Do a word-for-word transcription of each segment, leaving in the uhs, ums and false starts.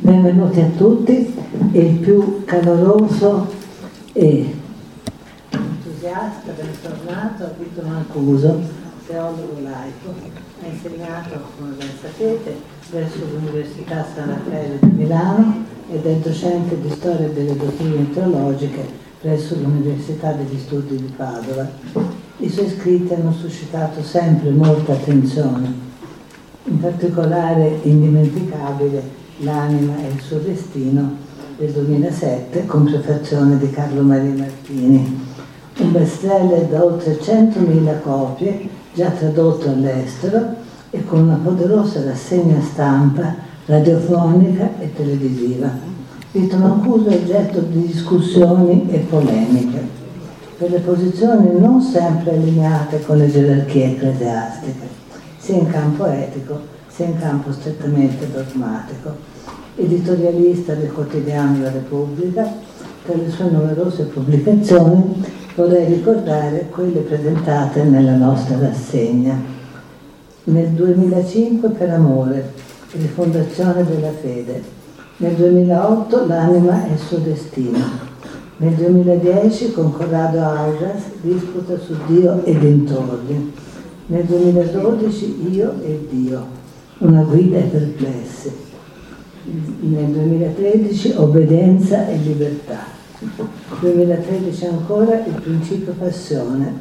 Benvenuti a tutti. Il più caloroso e entusiasta bentornato a Vito Mancuso, teologo laico. Ha insegnato, come ben sapete, presso l'Università San Raffaele di Milano ed è docente di storia delle dottrine teologiche presso l'Università degli Studi di Padova. I suoi scritti hanno suscitato sempre molta attenzione, in particolare indimenticabile L'anima e il suo destino del duemilasette con prefazione di Carlo Maria Martini, un bestseller da oltre centomila copie già tradotto all'estero e con una poderosa rassegna stampa radiofonica e televisiva. Vito Mancuso è oggetto di discussioni e polemiche per le posizioni non sempre allineate con le gerarchie ecclesiastiche, sia in campo etico sia in campo strettamente dogmatico. Editorialista del quotidiano La Repubblica, tra le sue numerose pubblicazioni vorrei ricordare quelle presentate nella nostra rassegna. Nel duemilacinque Per amore, rifondazione della fede. Nel duemilaotto L'anima e il suo destino. Nel duemiladieci con Corrado Auras, disputa su Dio e dintorni. Nel duemiladodici Io e Dio, una guida ai perplessi. Nel duemilatredici Obbedienza e libertà. duemilatredici ancora Il principio passione.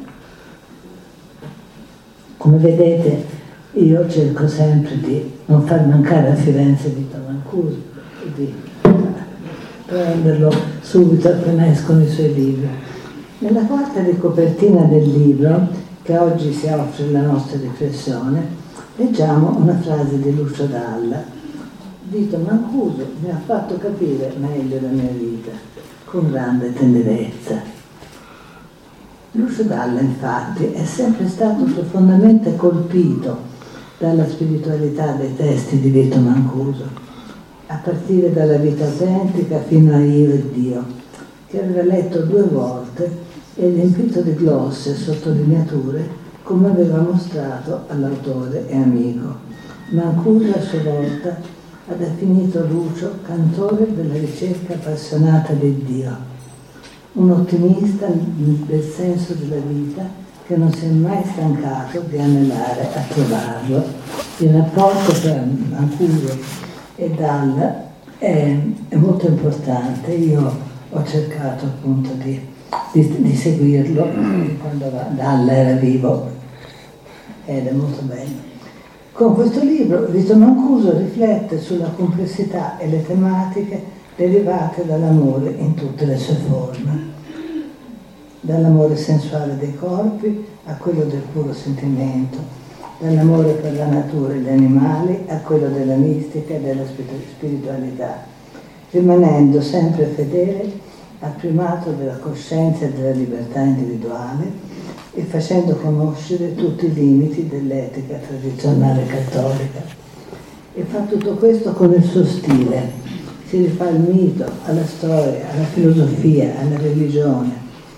Come vedete io cerco sempre di non far mancare a Firenze Vito Mancuso e di prenderlo subito appena escono i suoi libri. Nella quarta di copertina del libro, che oggi si offre alla nostra riflessione, leggiamo una frase di Lucio Dalla. Vito Mancuso mi ha fatto capire meglio la mia vita, con grande tenerezza. Lucio Dalla, infatti, è sempre stato profondamente colpito dalla spiritualità dei testi di Vito Mancuso, a partire dalla vita autentica fino a Io e Dio, che aveva letto due volte e riempito di glosse e sottolineature come aveva mostrato all'autore e amico. Mancuso a sua volta ha definito Lucio cantore della ricerca appassionata di Dio, un ottimista del senso della vita che non si è mai stancato di anelare a trovarlo. Il rapporto tra Mancuso e Dalla è, è molto importante. Io ho cercato appunto di, di, di seguirlo quando Dalla era vivo ed è molto bello. Con questo libro Vito Mancuso riflette sulla complessità e le tematiche derivate dall'amore in tutte le sue forme, dall'amore sensuale dei corpi a quello del puro sentimento, dall'amore per la natura e gli animali a quello della mistica e della spiritualità, rimanendo sempre fedele al primato della coscienza e della libertà individuale e facendo conoscere tutti i limiti dell'etica tradizionale cattolica. E fa tutto questo con il suo stile. Si rifà al mito, alla storia, alla filosofia, alla religione.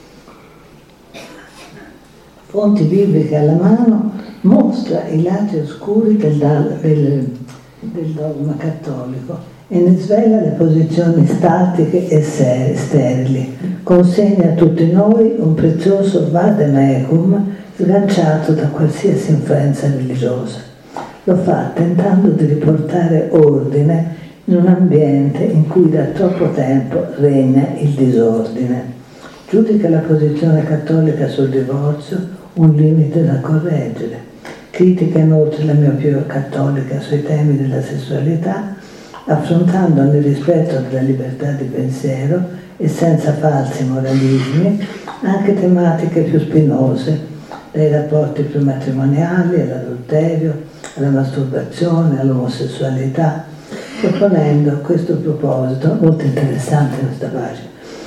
Fonti bibliche alla mano, mostra i lati oscuri del, del, del dogma cattolico e ne svela le posizioni statiche e sterili. Consegna a tutti noi un prezioso vademecum sganciato da qualsiasi influenza religiosa. Lo fa tentando di riportare ordine in un ambiente in cui da troppo tempo regna il disordine. Giudica la posizione cattolica sul divorzio un limite da correggere. Critica inoltre la miopia cattolica sui temi della sessualità, affrontando nel rispetto della libertà di pensiero e senza falsi moralismi anche tematiche più spinose, dai rapporti prematrimoniali all'adulterio, alla masturbazione, all'omosessualità, proponendo a questo proposito, molto interessante questa pagina,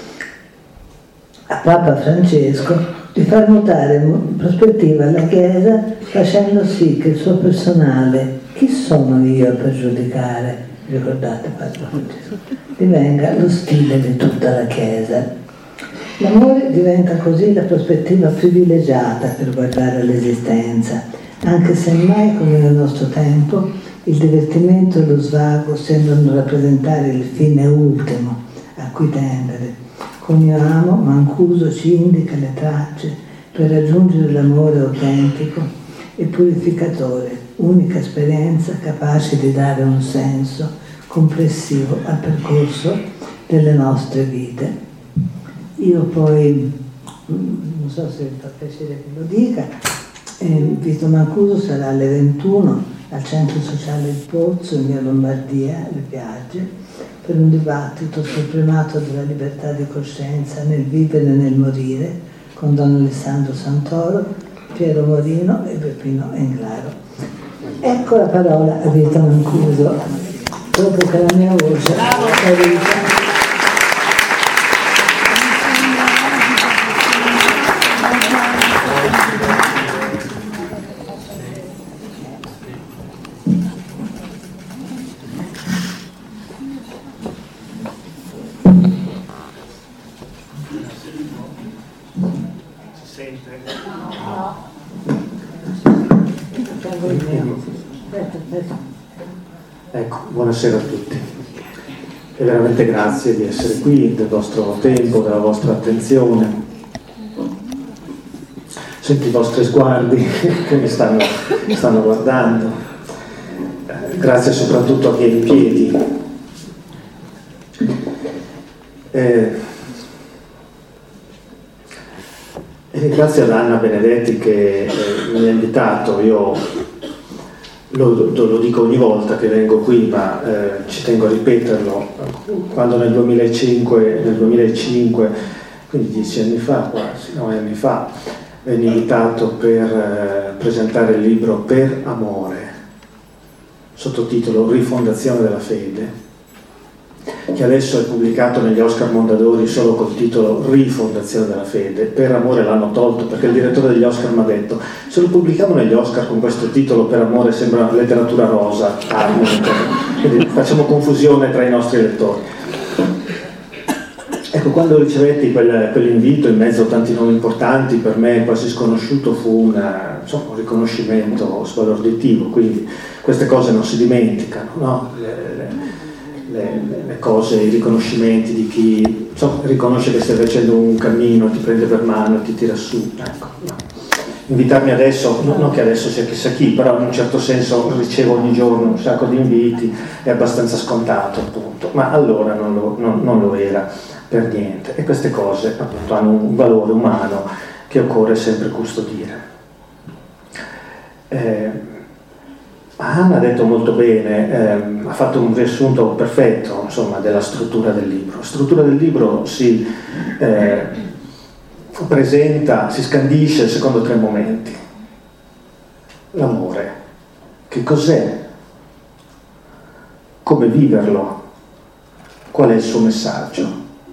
a Papa Francesco di far notare in prospettiva alla Chiesa, facendo sì che il suo personale, chi sono io per giudicare, ricordate Padre Francesco, divenga lo stile di tutta la Chiesa. L'amore diventa così la prospettiva privilegiata per guardare all'esistenza, anche se mai come nel nostro tempo Il divertimento e lo svago sembrano rappresentare il fine ultimo a cui tendere. Con Io amo, Mancuso ci indica le tracce per raggiungere l'amore autentico e purificatore, unica esperienza capace di dare un senso complessivo al percorso delle nostre vite. Io poi, non so se fa piacere che lo dica, eh, Vito Mancuso sarà alle ventuno al Centro Sociale Il Pozzo, in via Lombardia, Le Piagge, per un dibattito sul primato della libertà di coscienza nel vivere e nel morire, con Don Alessandro Santoro, Piero Morino e Peppino Englaro. Ecco la parola a Vito Mancuso, dopo che la mia voce è venuta. Ecco, buonasera a tutti e veramente grazie di essere qui, del vostro tempo, della vostra attenzione. Sento i vostri sguardi che mi stanno, mi stanno guardando. Eh, grazie soprattutto a chi è in piedi. Eh, e ringrazio ad Anna Benedetti che eh, mi ha invitato. Io Lo, lo dico ogni volta che vengo qui, ma eh, ci tengo a ripeterlo. Quando nel duemilacinque, nel duemilacinque, quindi dieci anni fa, quasi nove anni fa, venni invitato per eh, presentare il libro Per amore, sottotitolo Rifondazione della fede, che adesso è pubblicato negli Oscar Mondadori solo col titolo Rifondazione della fede. Per amore l'hanno tolto perché il direttore degli Oscar mi ha detto: se lo pubblichiamo negli Oscar con questo titolo Per amore sembra letteratura rosa, armonica, quindi facciamo confusione tra i nostri lettori. Ecco, quando ricevetti quel, quell'invito in mezzo a tanti nomi importanti, per me quasi sconosciuto, fu una, insomma, un riconoscimento sbalorditivo, quindi queste cose non si dimenticano, no? Le, le, Le, le cose, i riconoscimenti di chi, insomma, riconosce che stai facendo un cammino, ti prende per mano e ti tira su. Ecco, no. Invitarmi adesso, no, non che adesso sia chissà chi, però in un certo senso ricevo ogni giorno un sacco di inviti, è abbastanza scontato appunto, ma allora non lo, non, non lo era per niente, e queste cose appunto hanno un valore umano che occorre sempre custodire. Eh, Anna ha detto molto bene, ehm, ha fatto un riassunto perfetto, insomma, della struttura del libro. La struttura del libro si eh, presenta, si scandisce secondo tre momenti. L'amore, che cos'è? Come viverlo? Qual è il suo messaggio?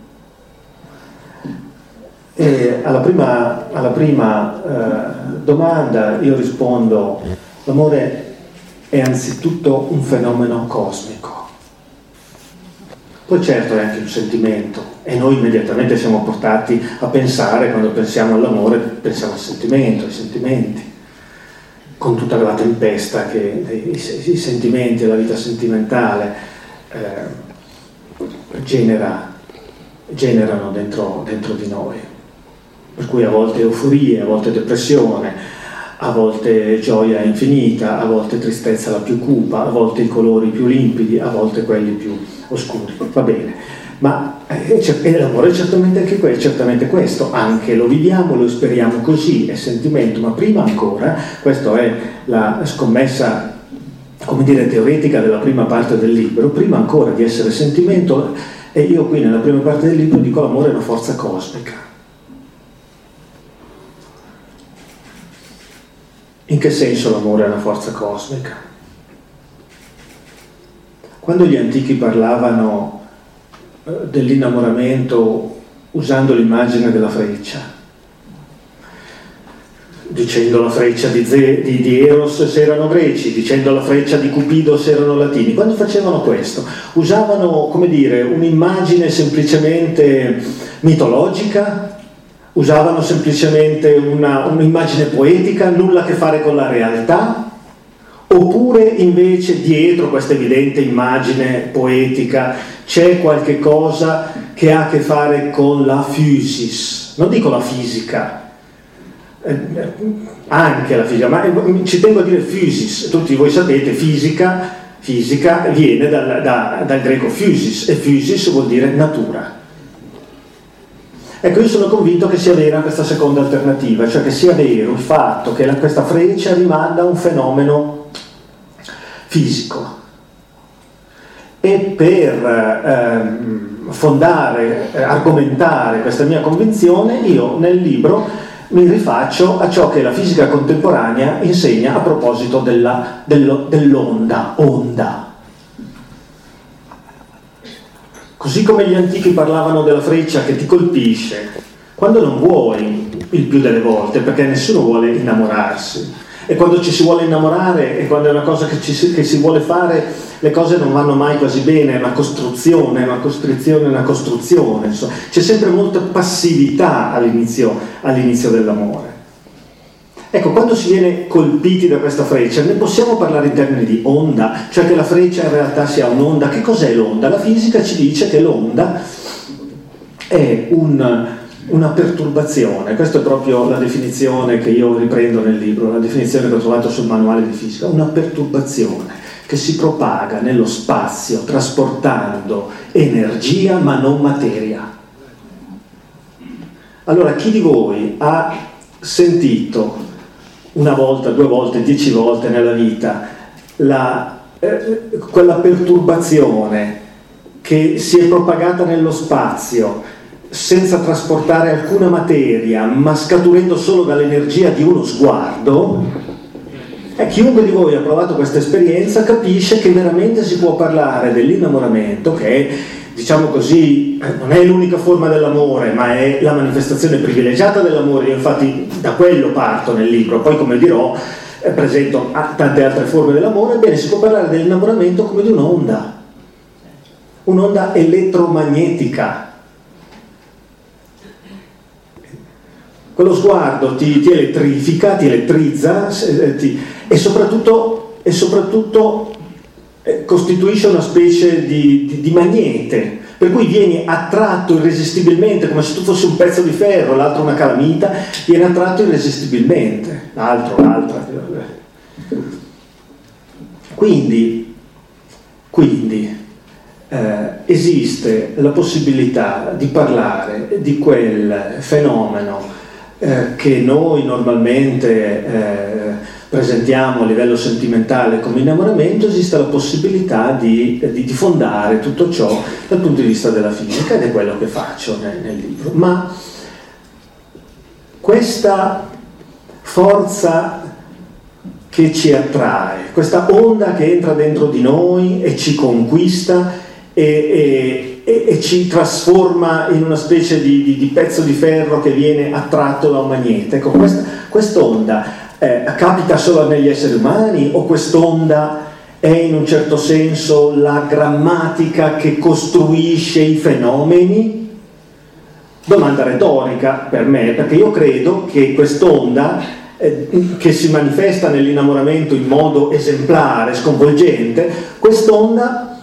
E alla prima, alla prima eh, domanda io rispondo: l'amore è anzitutto un fenomeno cosmico. Poi certo è anche un sentimento, e noi immediatamente siamo portati a pensare, quando pensiamo all'amore, pensiamo al sentimento, ai sentimenti, con tutta la tempesta che i, i, i sentimenti e la vita sentimentale eh, genera, generano dentro, dentro di noi. Per cui a volte euforia, a volte depressione, a volte gioia infinita, a volte tristezza la più cupa, a volte i colori più limpidi, a volte quelli più oscuri. Va bene, ma eh, l'amore è certamente anche questo, certamente questo, anche lo viviamo, lo speriamo così, è sentimento, ma prima ancora, questa è la scommessa, come dire, teoretica della prima parte del libro, prima ancora di essere sentimento, e io qui nella prima parte del libro dico l'amore è una forza cosmica. In che senso l'amore è una forza cosmica? Quando gli antichi parlavano eh, dell'innamoramento usando l'immagine della freccia, dicendo la freccia di, Ze, di, di Eros se erano greci, dicendo la freccia di Cupido se erano latini, quando facevano questo usavano, come dire, un'immagine semplicemente mitologica? Usavano semplicemente una, un'immagine poetica, nulla a che fare con la realtà, Oppure invece dietro questa evidente immagine poetica c'è qualche cosa che ha a che fare con la physis, non dico la fisica, eh, anche la fisica, ma ci tengo a dire physis. Tutti voi sapete, fisica, fisica viene dal, da, dal greco physis, e physis vuol dire natura. Ecco, io sono convinto che sia vera questa seconda alternativa, cioè che sia vero il fatto che la, questa freccia rimanda a un fenomeno fisico. E per ehm, fondare, eh, argomentare questa mia convinzione, io nel libro mi rifaccio a ciò che la fisica contemporanea insegna a proposito della, dello, dell'onda, onda. Così come gli antichi parlavano della freccia che ti colpisce, quando non vuoi, il più delle volte, perché nessuno vuole innamorarsi. E quando ci si vuole innamorare, e quando è una cosa che, ci, che si vuole fare, le cose non vanno mai quasi bene, è una costruzione, una costrizione, una costruzione. Insomma. C'è sempre molta passività all'inizio, all'inizio dell'amore. Ecco, quando si viene colpiti da questa freccia, ne possiamo parlare in termini di onda, cioè che la freccia in realtà sia un'onda. Che cos'è l'onda? La fisica ci dice che l'onda è un, una perturbazione. Questa è proprio la definizione che io riprendo nel libro, la definizione che ho trovato sul manuale di fisica. Una perturbazione che si propaga nello spazio trasportando energia ma non materia. Allora, chi di voi ha sentito una volta, due volte, dieci volte nella vita la, eh, quella perturbazione che si è propagata nello spazio senza trasportare alcuna materia, ma scaturendo solo dall'energia di uno sguardo? E chiunque di voi ha provato questa esperienza capisce che veramente si può parlare dell'innamoramento, che è, diciamo così, non è l'unica forma dell'amore, ma è la manifestazione privilegiata dell'amore. Io infatti da quello parto nel libro, poi come dirò eh, presento tante altre forme dell'amore. Ebbene, si può parlare dell'innamoramento come di un'onda, un'onda elettromagnetica. Quello sguardo ti, ti elettrifica, ti elettrizza eh, ti, e soprattutto, e soprattutto eh, costituisce una specie di, di, di magnete, per cui vieni attratto irresistibilmente, come se tu fossi un pezzo di ferro, l'altro una calamita, viene attratto irresistibilmente, l'altro, l'altra. Quindi, quindi eh, esiste la possibilità di parlare di quel fenomeno eh, che noi normalmente eh, presentiamo a livello sentimentale come innamoramento. Esiste la possibilità di, di, di fondare tutto ciò dal punto di vista della fisica, ed è quello che faccio nel, nel libro. Ma questa forza che ci attrae, questa onda che entra dentro di noi e ci conquista e, e, e ci trasforma in una specie di, di, di pezzo di ferro che viene attratto da un magnete, ecco, questa quest'onda Eh, capita solo negli esseri umani, o quest'onda è in un certo senso la grammatica che costruisce i fenomeni? Domanda retorica per me, perché io credo che quest'onda eh, che si manifesta nell'innamoramento in modo esemplare, sconvolgente, quest'onda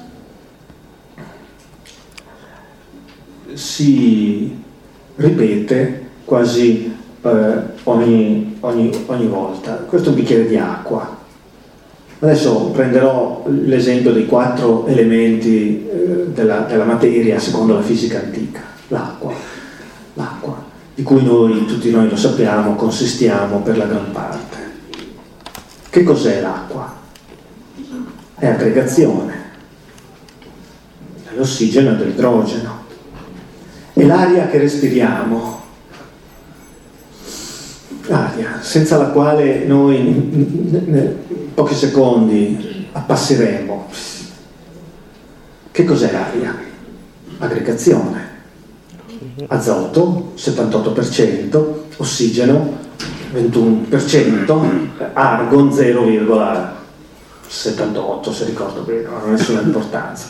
si ripete quasi eh, Ogni, ogni, ogni volta. Questo è un bicchiere di acqua. Adesso prenderò l'esempio dei quattro elementi eh, della, della materia secondo la fisica antica. L'acqua, l'acqua, di cui noi, tutti noi lo sappiamo, consistiamo per la gran parte. Che cos'è l'acqua? È aggregazione dell'ossigeno e dell'idrogeno. È l'aria che respiriamo, l'aria senza la quale noi in pochi secondi appasseremo. Che cos'è l'aria? Aggregazione. Azoto settantotto per cento, ossigeno ventuno per cento, argon zero virgola settantotto, se ricordo bene, non ha nessuna importanza.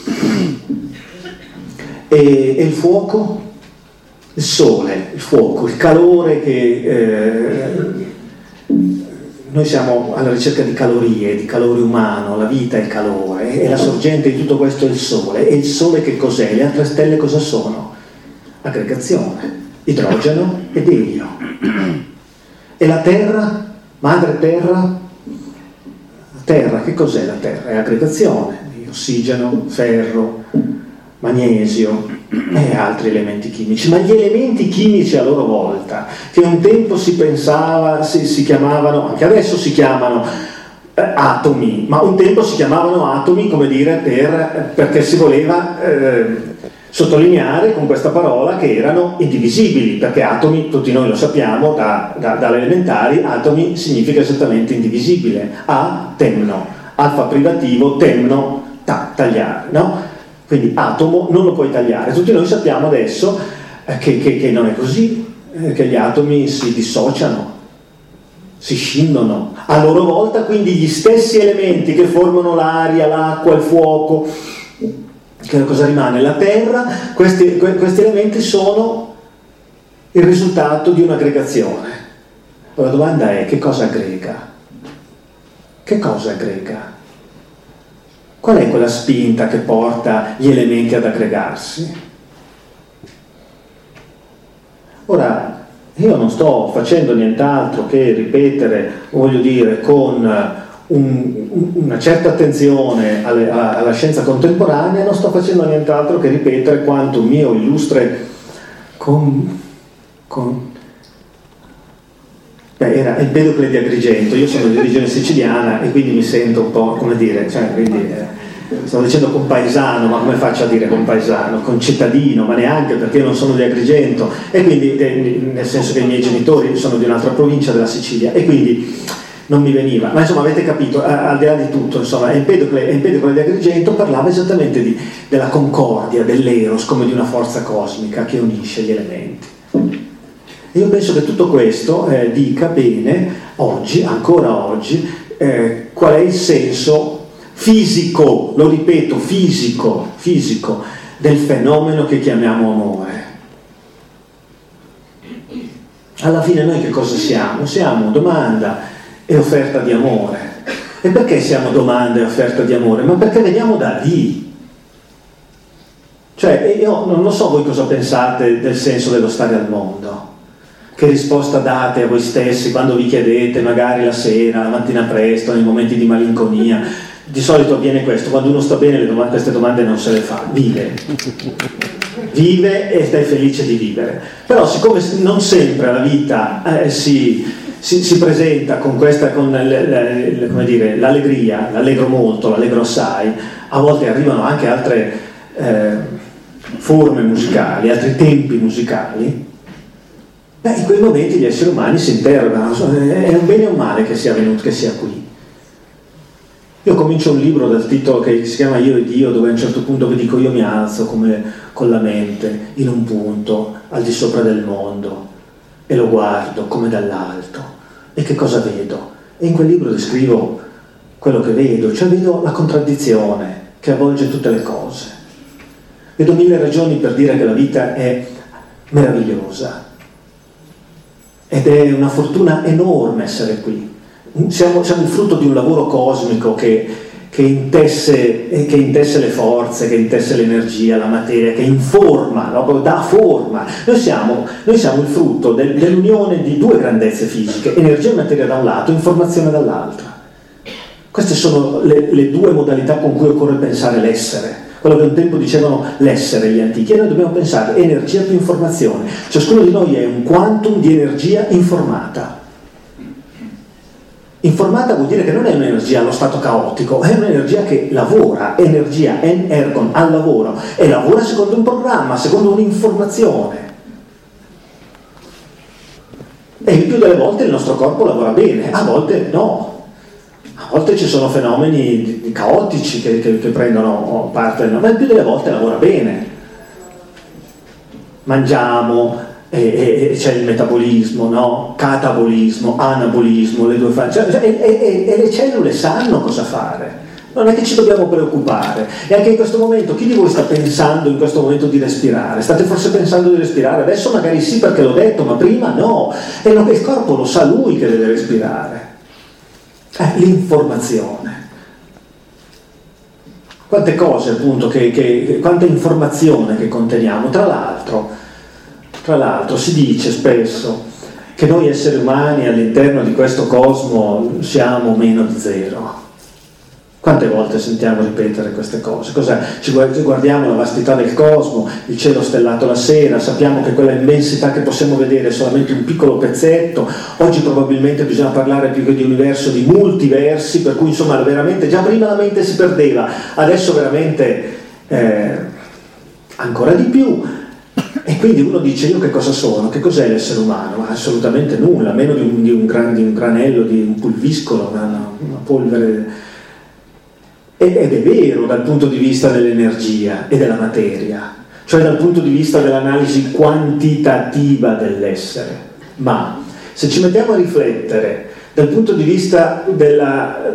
E, e il fuoco? Il sole, il fuoco, il calore che eh, noi siamo alla ricerca di calorie, di calore umano, la vita è il calore, e la sorgente di tutto questo è il Sole. E il Sole che cos'è? Le altre stelle cosa sono? Aggregazione, idrogeno ed elio. E la Terra, madre Terra? La Terra, che cos'è la Terra? È aggregazione, di ossigeno, ferro, magnesio e altri elementi chimici. Ma gli elementi chimici a loro volta, che un tempo si pensava, si, si chiamavano, anche adesso si chiamano eh, atomi, ma un tempo si chiamavano atomi, come dire, per, perché si voleva eh, sottolineare con questa parola che erano indivisibili, perché atomi, tutti noi lo sappiamo, da, da, dalle elementari, atomi significa esattamente indivisibile. A, temno, alfa privativo, temno, ta, tagliare, no? Quindi atomo non lo puoi tagliare. Tutti noi sappiamo adesso eh, che, che, che non è così, eh, che gli atomi si dissociano, si scindono a loro volta, quindi gli stessi elementi che formano l'aria, l'acqua, il fuoco, che cosa rimane? La terra, questi, questi elementi sono il risultato di un'aggregazione. La domanda è: che cosa aggrega? Che cosa aggrega? Qual è quella spinta che porta gli elementi ad aggregarsi? Ora, io non sto facendo nient'altro che ripetere, voglio dire, con un, una certa attenzione alle, a, alla scienza contemporanea, non sto facendo nient'altro che ripetere quanto un mio illustre con, con beh, era Empedocle di Agrigento. Io sono di origine siciliana e quindi mi sento un po', come dire, cioè, quindi, eh, stavo dicendo compaesano, ma come faccio a dire compaesano? Concittadino, ma neanche, perché io non sono di Agrigento, e quindi eh, nel senso che i miei genitori sono di un'altra provincia della Sicilia, e quindi non mi veniva. Ma insomma, avete capito, al di là di tutto, insomma, Empedocle, Empedocle di Agrigento parlava esattamente di, della concordia, dell'eros, come di una forza cosmica che unisce gli elementi. Io penso che tutto questo eh, dica bene oggi, ancora oggi, eh, qual è il senso fisico, lo ripeto, fisico, fisico, del fenomeno che chiamiamo amore. Alla fine noi che cosa siamo? Siamo domanda e offerta di amore. E perché siamo domanda e offerta di amore? Ma perché veniamo da lì. Cioè, io non lo so voi cosa pensate del senso dello stare al mondo. Che risposta date a voi stessi quando vi chiedete, magari la sera, la mattina presto, nei momenti di malinconia? Di solito avviene questo: quando uno sta bene le domande, queste domande non se le fa, vive. Vive e stai felice di vivere. Però siccome non sempre la vita eh, si, si, si presenta con questa, con le, le, come dire, l'allegria, l'allegro molto, l'allegro assai, a volte arrivano anche altre eh, forme musicali, altri tempi musicali. Beh, in quei momenti gli esseri umani si interrogano: è un bene o un male che sia venuto, che sia qui? Io comincio un libro dal titolo che si chiama Io e Dio, dove a un certo punto vi dico: io mi alzo come con la mente in un punto al di sopra del mondo e lo guardo come dall'alto, e che cosa vedo? E in quel libro descrivo quello che vedo, cioè vedo la contraddizione che avvolge tutte le cose. Vedo mille ragioni per dire che la vita è meravigliosa ed è una fortuna enorme essere qui. Siamo, siamo il frutto di un lavoro cosmico che, che, intesse, che intesse le forze, che intesse l'energia, la materia, che informa, no? Dà forma. Noi siamo, noi siamo il frutto del, dell'unione di due grandezze fisiche: energia e materia da un lato, informazione dall'altra. Queste sono le, le due modalità con cui occorre pensare l'essere. Quello che un tempo dicevano l'essere gli antichi, e noi dobbiamo pensare energia più informazione. Ciascuno di noi è un quantum di energia informata. Informata vuol dire che non è un'energia allo stato caotico, è un'energia che lavora, energia, en ergon, al lavoro, e lavora secondo un programma, secondo un'informazione. E il più delle volte il nostro corpo lavora bene, a volte no. A volte ci sono fenomeni caotici che, che, che prendono parte, ma il più delle volte lavora bene. Mangiamo, e, e c'è il metabolismo, no? Catabolismo, anabolismo, le due fasi, cioè, e, e, e le cellule sanno cosa fare. Non è che ci dobbiamo preoccupare. E anche in questo momento, chi di voi sta pensando in questo momento di respirare? State forse pensando di respirare? Adesso magari sì, perché l'ho detto, ma prima no. E il corpo lo sa lui che deve respirare. Eh, l'informazione. Quante cose appunto, che, che, quanta informazione che conteniamo. Tra l'altro, tra l'altro si dice spesso che noi esseri umani all'interno di questo cosmo siamo meno di zero. Quante volte sentiamo ripetere queste cose? Cos'è? Ci guardiamo la vastità del cosmo, il cielo stellato la sera, sappiamo che quella immensità che possiamo vedere è solamente un piccolo pezzetto. Oggi probabilmente bisogna parlare più che di universo, di multiversi, per cui insomma veramente già prima la mente si perdeva, adesso veramente eh, ancora di più. E quindi uno dice: io che cosa sono? Che cos'è l'essere umano? Ma assolutamente nulla, meno di un, di un, gran, di un granello, di un pulviscolo, una, una polvere. Ed è vero dal punto di vista dell'energia e della materia, cioè dal punto di vista dell'analisi quantitativa dell'essere. Ma se ci mettiamo a riflettere dal punto di vista della,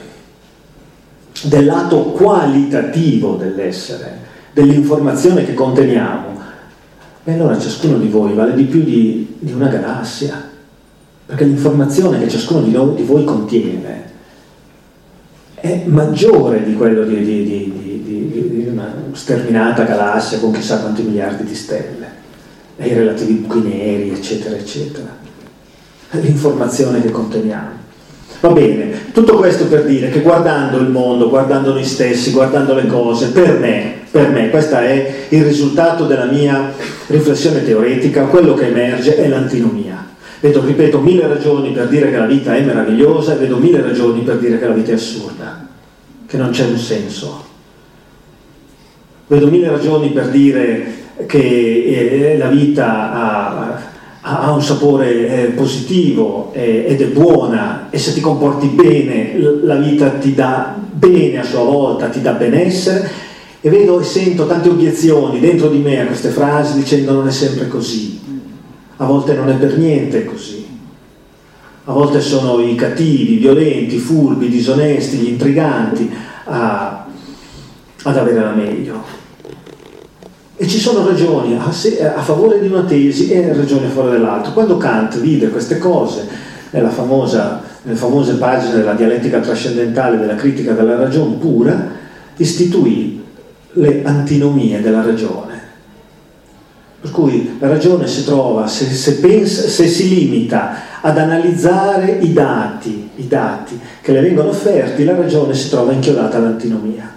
del lato qualitativo dell'essere, dell'informazione che conteniamo, e allora ciascuno di voi vale di più di, di una galassia, perché l'informazione che ciascuno di, noi, di voi contiene è maggiore di quello di, di, di, di, di una sterminata galassia con chissà quanti miliardi di stelle e i relativi buchi neri, eccetera, eccetera. L'informazione che conteniamo. Va bene, tutto questo per dire che guardando il mondo, guardando noi stessi, guardando le cose, per me, per me, questo è il risultato della mia riflessione teoretica, quello che emerge è l'antinomia. Vedo, ripeto, mille ragioni per dire che la vita è meravigliosa e vedo mille ragioni per dire che la vita è assurda, che non c'è un senso. Vedo mille ragioni per dire che eh, la vita ha, ha un sapore eh, positivo eh, ed è buona, e se ti comporti bene la vita ti dà bene a sua volta, ti dà benessere, e vedo e sento tante obiezioni dentro di me a queste frasi dicendo: non è sempre così. A volte non è per niente così. A volte sono i cattivi, i violenti, i furbi, i disonesti, gli intriganti a, ad avere la meglio. E ci sono ragioni a, se, a favore di una tesi e ragioni a favore dell'altra. Quando Kant vide queste cose, nella famosa, nelle famose pagine della dialettica trascendentale della critica della ragione pura, istituì le antinomie della ragione. Per cui la ragione si trova, se, se, pensa, se si limita ad analizzare i dati, i dati che le vengono offerti, la ragione si trova inchiodata all'antinomia.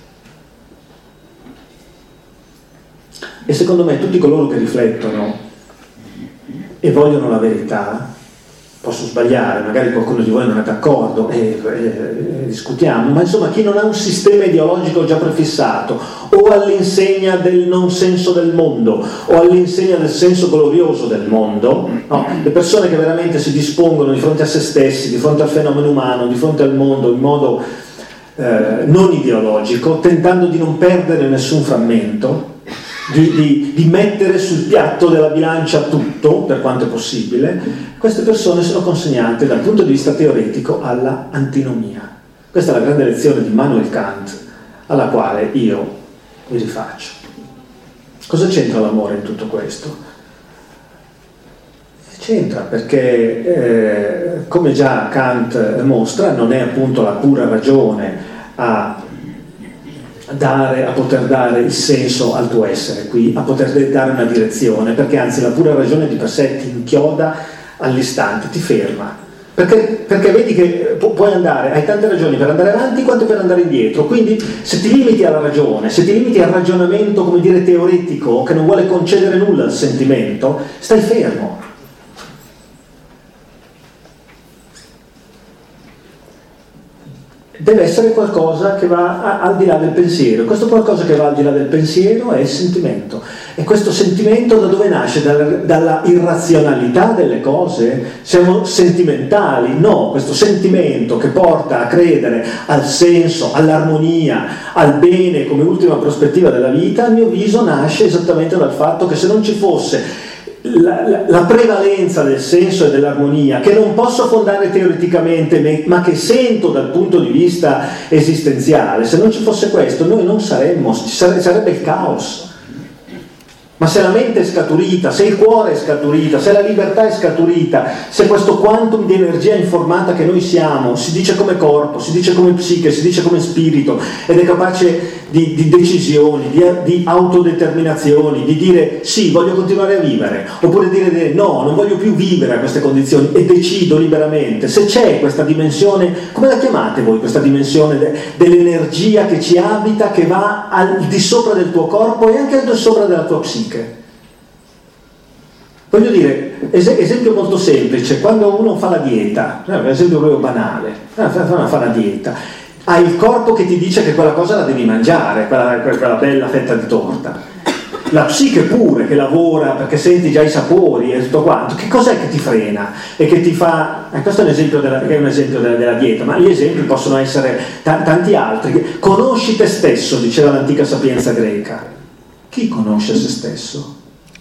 E secondo me tutti coloro che riflettono e vogliono la verità, posso sbagliare, magari qualcuno di voi non è d'accordo e, e, e discutiamo, ma insomma chi non ha un sistema ideologico già prefissato o all'insegna del non senso del mondo o all'insegna del senso glorioso del mondo, no? Le persone che veramente si dispongono di fronte a se stessi, di fronte al fenomeno umano, di fronte al mondo in modo eh, non ideologico, tentando di non perdere nessun frammento, Di, di, di mettere sul piatto della bilancia tutto, per quanto è possibile, queste persone sono consegnate dal punto di vista teoretico alla antinomia. Questa è la grande lezione di Immanuel Kant, alla quale io mi rifaccio. Cosa c'entra l'amore in tutto questo? C'entra perché, eh, come già Kant mostra, non è appunto la pura ragione a Dare, a poter dare il senso al tuo essere qui, a poter dare una direzione, perché anzi la pura ragione di per sé ti inchioda all'istante, ti ferma, perché, perché vedi che pu- puoi andare, hai tante ragioni per andare avanti quanto per andare indietro, quindi se ti limiti alla ragione, se ti limiti al ragionamento, come dire, teoretico, che non vuole concedere nulla al sentimento, stai fermo. Deve essere qualcosa che va a, al di là del pensiero. Questo qualcosa che va al di là del pensiero è il sentimento. E questo sentimento da dove nasce? Dalla, dalla irrazionalità delle cose? Siamo sentimentali? No, questo sentimento che porta a credere al senso, all'armonia, al bene come ultima prospettiva della vita, a mio avviso nasce esattamente dal fatto che se non ci fosse La, la, la prevalenza del senso e dell'armonia, che non posso fondare teoreticamente ma che sento dal punto di vista esistenziale, se non ci fosse questo noi non saremmo, ci sarebbe il caos. Ma se la mente è scaturita, se il cuore è scaturita, se la libertà è scaturita, se questo quantum di energia informata che noi siamo, si dice come corpo, si dice come psiche, si dice come spirito, ed è capace di, di decisioni, di, di autodeterminazioni, di dire sì, voglio continuare a vivere, oppure dire no, non voglio più vivere a queste condizioni e decido liberamente. Se c'è questa dimensione, come la chiamate voi questa dimensione de, dell'energia che ci abita, che va al di sopra del tuo corpo e anche al di sopra della tua psiche? Voglio dire, es- esempio molto semplice, quando uno fa la dieta, un esempio proprio banale, fa, fa, fa una dieta, hai il corpo che ti dice che quella cosa la devi mangiare, quella, quella bella fetta di torta, la psiche pure che lavora perché senti già i sapori e tutto quanto, che cos'è che ti frena e che ti fa, eh, questo è un esempio, della, è un esempio della, della dieta, ma gli esempi possono essere t- tanti altri. Conosci te stesso, diceva l'antica sapienza greca. Chi conosce se stesso?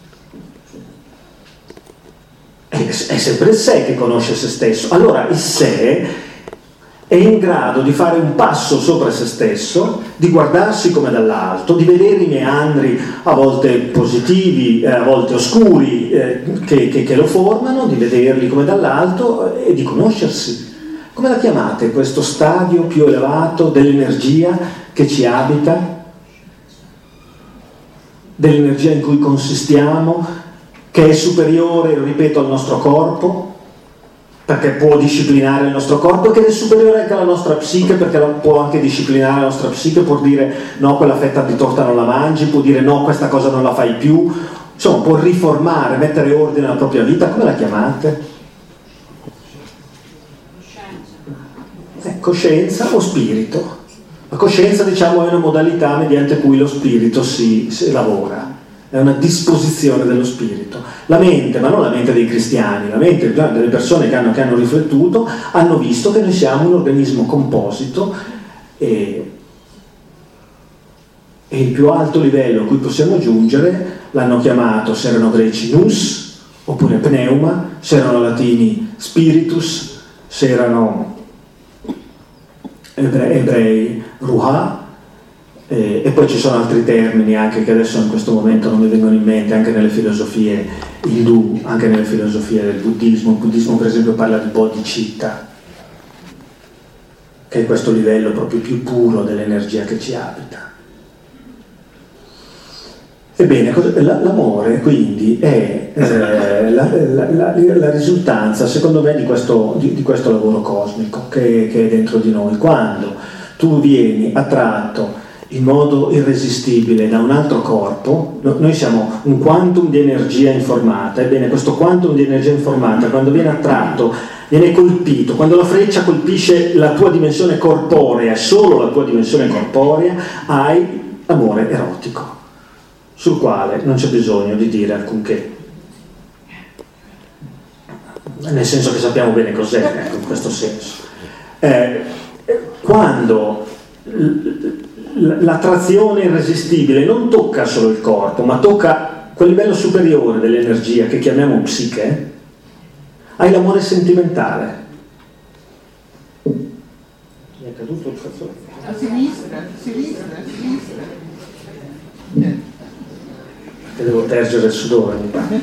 È, è sempre il sé che conosce se stesso. Allora il sé è in grado di fare un passo sopra se stesso, di guardarsi come dall'alto, di vedere i meandri a volte positivi, eh, a volte oscuri, eh, che, che, che lo formano, di vederli come dall'alto e di conoscersi. Come la chiamate questo stadio più elevato dell'energia che ci abita? Dell'energia in cui consistiamo, che è superiore, ripeto, al nostro corpo, perché può disciplinare il nostro corpo, e che è superiore anche alla nostra psiche, perché può anche disciplinare la nostra psiche, può dire no, quella fetta di torta non la mangi, può dire no, questa cosa non la fai più, insomma può riformare, mettere ordine alla propria vita. Come la chiamate? Eh, coscienza o spirito? La coscienza, diciamo, è una modalità mediante cui lo spirito si, si lavora, è una disposizione dello spirito. La mente, ma non la mente dei cristiani, la mente delle persone che hanno, che hanno riflettuto, hanno visto che noi siamo un organismo composito e, e il più alto livello a cui possiamo giungere l'hanno chiamato, se erano greci, nous, oppure pneuma, se erano latini spiritus, se erano ebrei, ebrei ruha, eh, e poi ci sono altri termini anche che adesso in questo momento non mi vengono in mente, anche nelle filosofie indù, anche nelle filosofie del buddismo. Il buddismo per esempio parla di bodhicitta, che è questo livello proprio più puro dell'energia che ci abita. Ebbene, l'amore quindi è eh, la, la, la, la risultanza, secondo me, di questo, di, di questo lavoro cosmico che, che è dentro di noi. Quando tu vieni attratto in modo irresistibile da un altro corpo, no, noi siamo un quantum di energia informata, ebbene questo quantum di energia informata, quando viene attratto, viene colpito, quando la freccia colpisce la tua dimensione corporea, solo la tua dimensione corporea, hai amore erotico, sul quale non c'è bisogno di dire alcunché, nel senso che sappiamo bene cos'è, ecco, in questo senso. Eh, quando l'attrazione irresistibile non tocca solo il corpo, ma tocca quel livello superiore dell'energia che chiamiamo psiche, hai l'amore sentimentale. Mi è caduto il fazzoletto. A sinistra, a sinistra, a sinistra. Che devo tergere il sudore, mi pare.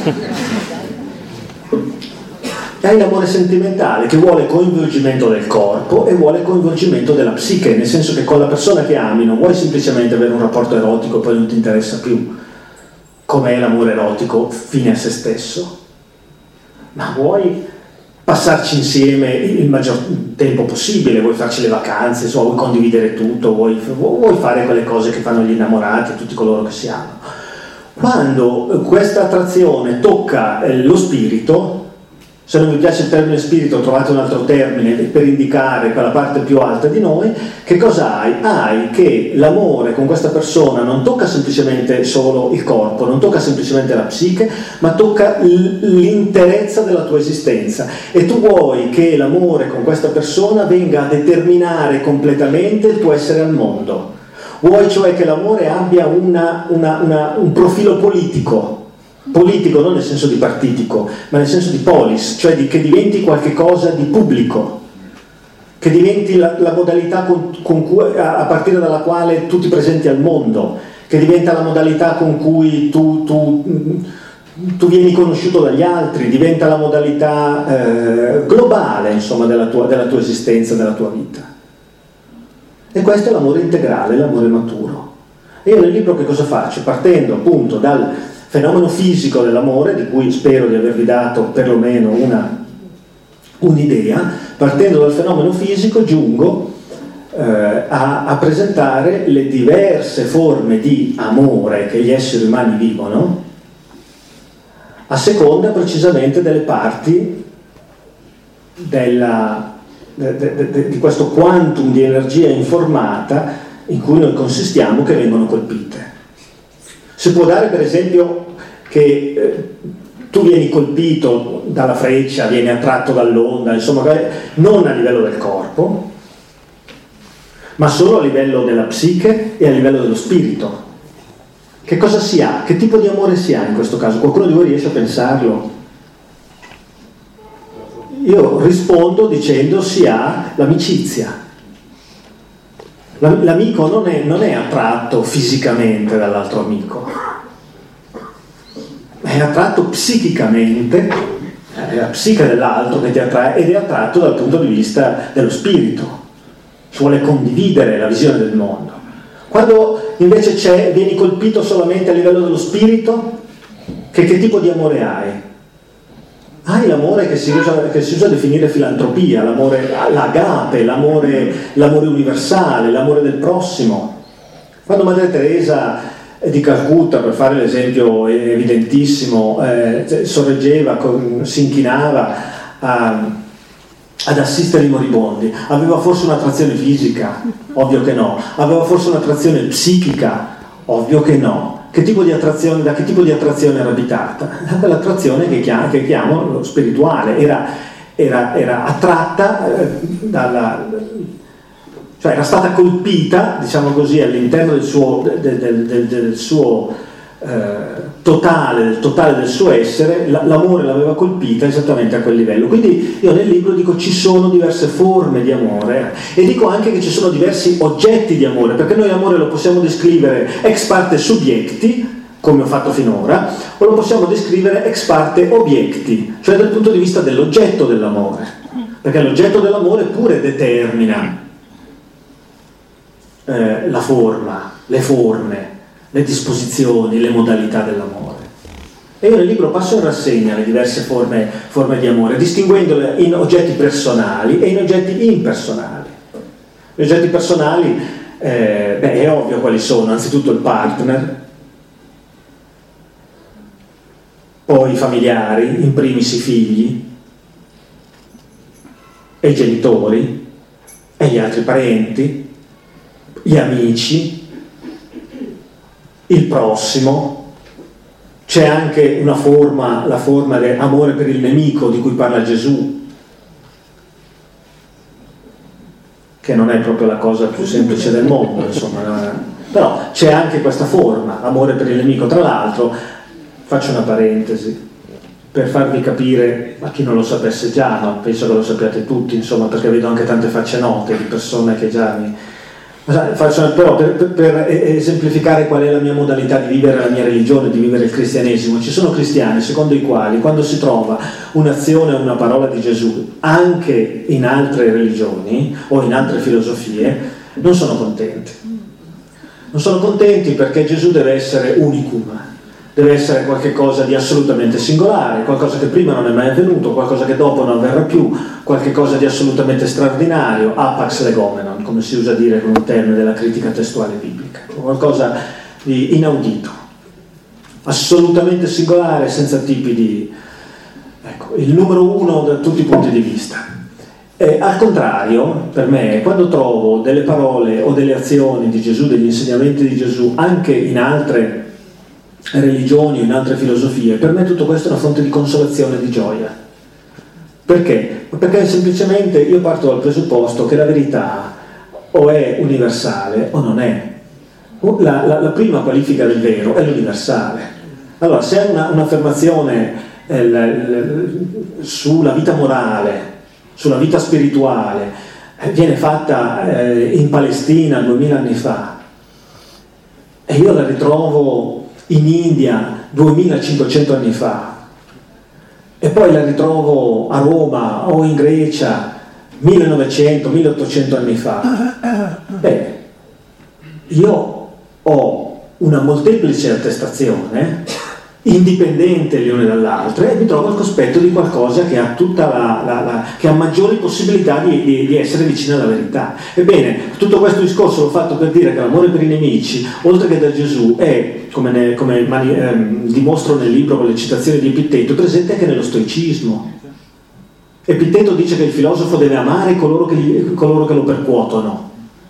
Hai l'amore sentimentale che vuole coinvolgimento del corpo e vuole coinvolgimento della psiche, nel senso che con la persona che ami non vuoi semplicemente avere un rapporto erotico e poi non ti interessa più com'è l'amore erotico fine a se stesso, ma vuoi passarci insieme il maggior tempo possibile, vuoi farci le vacanze, insomma, vuoi condividere tutto, vuoi, vuoi fare quelle cose che fanno gli innamorati e tutti coloro che si amano. Quando questa attrazione tocca lo spirito, se non vi piace il termine spirito trovate un altro termine per indicare quella parte più alta di noi, che cosa hai? Hai che l'amore con questa persona non tocca semplicemente solo il corpo, non tocca semplicemente la psiche, ma tocca l'interezza della tua esistenza, e tu vuoi che l'amore con questa persona venga a determinare completamente il tuo essere al mondo. Vuoi cioè che l'amore abbia una, una, una, un profilo politico, politico non nel senso di partitico, ma nel senso di polis, cioè di, che diventi qualche cosa di pubblico, che diventi la, la modalità con, con cui, a, a partire dalla quale tu ti presenti al mondo, che diventa la modalità con cui tu, tu, tu vieni conosciuto dagli altri, diventa la modalità eh, globale, insomma, della tua, della tua esistenza, della tua vita. E questo è l'amore integrale, l'amore maturo. E io nel libro che cosa faccio? Partendo appunto dal fenomeno fisico dell'amore, di cui spero di avervi dato perlomeno una, un'idea, partendo dal fenomeno fisico giungo eh, a, a presentare le diverse forme di amore che gli esseri umani vivono, a seconda precisamente delle parti della, de, de, de, di questo quantum di energia informata in cui noi consistiamo, che vengono colpite. Si può dare per esempio che eh, tu vieni colpito dalla freccia, vieni attratto dall'onda, insomma, non a livello del corpo, ma solo a livello della psiche e a livello dello spirito. Che cosa si ha? Che tipo di amore si ha in questo caso? Qualcuno di voi riesce a pensarlo? Io rispondo dicendo si ha l'amicizia. L'amico non è, non è attratto fisicamente dall'altro amico, è attratto psichicamente, è la psiche dell'altro che ti attrae, ed è attratto dal punto di vista dello spirito, vuole condividere la visione del mondo. Quando invece c'è, vieni colpito solamente a livello dello spirito, che, che tipo di amore hai? Hai l'amore che si usa, che si usa a definire filantropia, l'amore, l'agape, l'amore, l'amore universale, l'amore del prossimo. Quando Madre Teresa di Calcutta, per fare l'esempio evidentissimo, eh, sorreggeva, con, si inchinava a, ad assistere i moribondi, aveva forse un'attrazione fisica? Ovvio che no. Aveva forse un'attrazione psichica? Ovvio che no. Che tipo di attrazione, da che tipo di attrazione era abitata? Da quell'attrazione che chiamo, che chiamo lo spirituale, era, era, era attratta eh, dalla, cioè era stata colpita, diciamo così, all'interno del suo, del, del, del, del suo eh, totale, del totale del suo essere, l'amore l'aveva colpita esattamente a quel livello. Quindi io nel libro dico ci sono diverse forme di amore e dico anche che ci sono diversi oggetti di amore, perché noi amore lo possiamo descrivere ex parte subjecti, come ho fatto finora, o lo possiamo descrivere ex parte obiecti, cioè dal punto di vista dell'oggetto dell'amore, perché l'oggetto dell'amore pure determina eh, la forma, le forme, le disposizioni, le modalità dell'amore. E io nel libro passo in rassegna le diverse forme, forme di amore, distinguendole in oggetti personali e in oggetti impersonali. Gli oggetti personali, eh, beh, è ovvio quali sono: anzitutto il partner, poi i familiari, in primis i figli, e i genitori, e gli altri parenti, gli amici, il prossimo. C'è anche una forma, la forma dell'amore per il nemico di cui parla Gesù, che non è proprio la cosa più semplice del mondo, insomma, però c'è anche questa forma, amore per il nemico. Tra l'altro, faccio una parentesi per farvi capire, a chi non lo sapesse già, ma penso che lo sappiate tutti, insomma, perché vedo anche tante facce note di persone che già mi... Faccio, però per, per, per esemplificare qual è la mia modalità di vivere la mia religione, di vivere il cristianesimo, ci sono cristiani secondo i quali quando si trova un'azione o una parola di Gesù anche in altre religioni o in altre filosofie non sono contenti. Non sono contenti perché Gesù deve essere unicum, deve essere qualcosa di assolutamente singolare, qualcosa che prima non è mai avvenuto, qualcosa che dopo non avverrà più, qualcosa di assolutamente straordinario, apax legomenon, come si usa dire con un termine della critica testuale biblica, qualcosa di inaudito, assolutamente singolare, senza tipi di... ecco, il numero uno da tutti i punti di vista. E, al contrario, per me, quando trovo delle parole o delle azioni di Gesù, degli insegnamenti di Gesù, anche in altre religioni o in altre filosofie, per me tutto questo è una fonte di consolazione e di gioia. Perché? Perché semplicemente io parto dal presupposto che la verità o è universale o non è. La, la, la prima qualifica del vero è l'universale. Allora, se è una, un'affermazione eh, l, l, sulla vita morale, sulla vita spirituale, eh, viene fatta eh, in Palestina duemila anni fa, e e io la ritrovo in India duemilacinquecento anni fa, e poi la ritrovo a Roma o in Grecia millenovecento milleottocento anni fa, beh, io ho una molteplice attestazione indipendente le une dall'altra, e mi trovo al cospetto di qualcosa che ha tutta la, la, la che ha maggiori possibilità di, di, di essere vicino alla verità. Ebbene, tutto questo discorso l'ho fatto per dire che l'amore per i nemici, oltre che da Gesù, è, come, ne, come ehm, dimostro nel libro con le citazioni di Epitteto, presente anche nello stoicismo. Epitteto dice che il filosofo deve amare coloro che, gli, coloro che lo percuotono.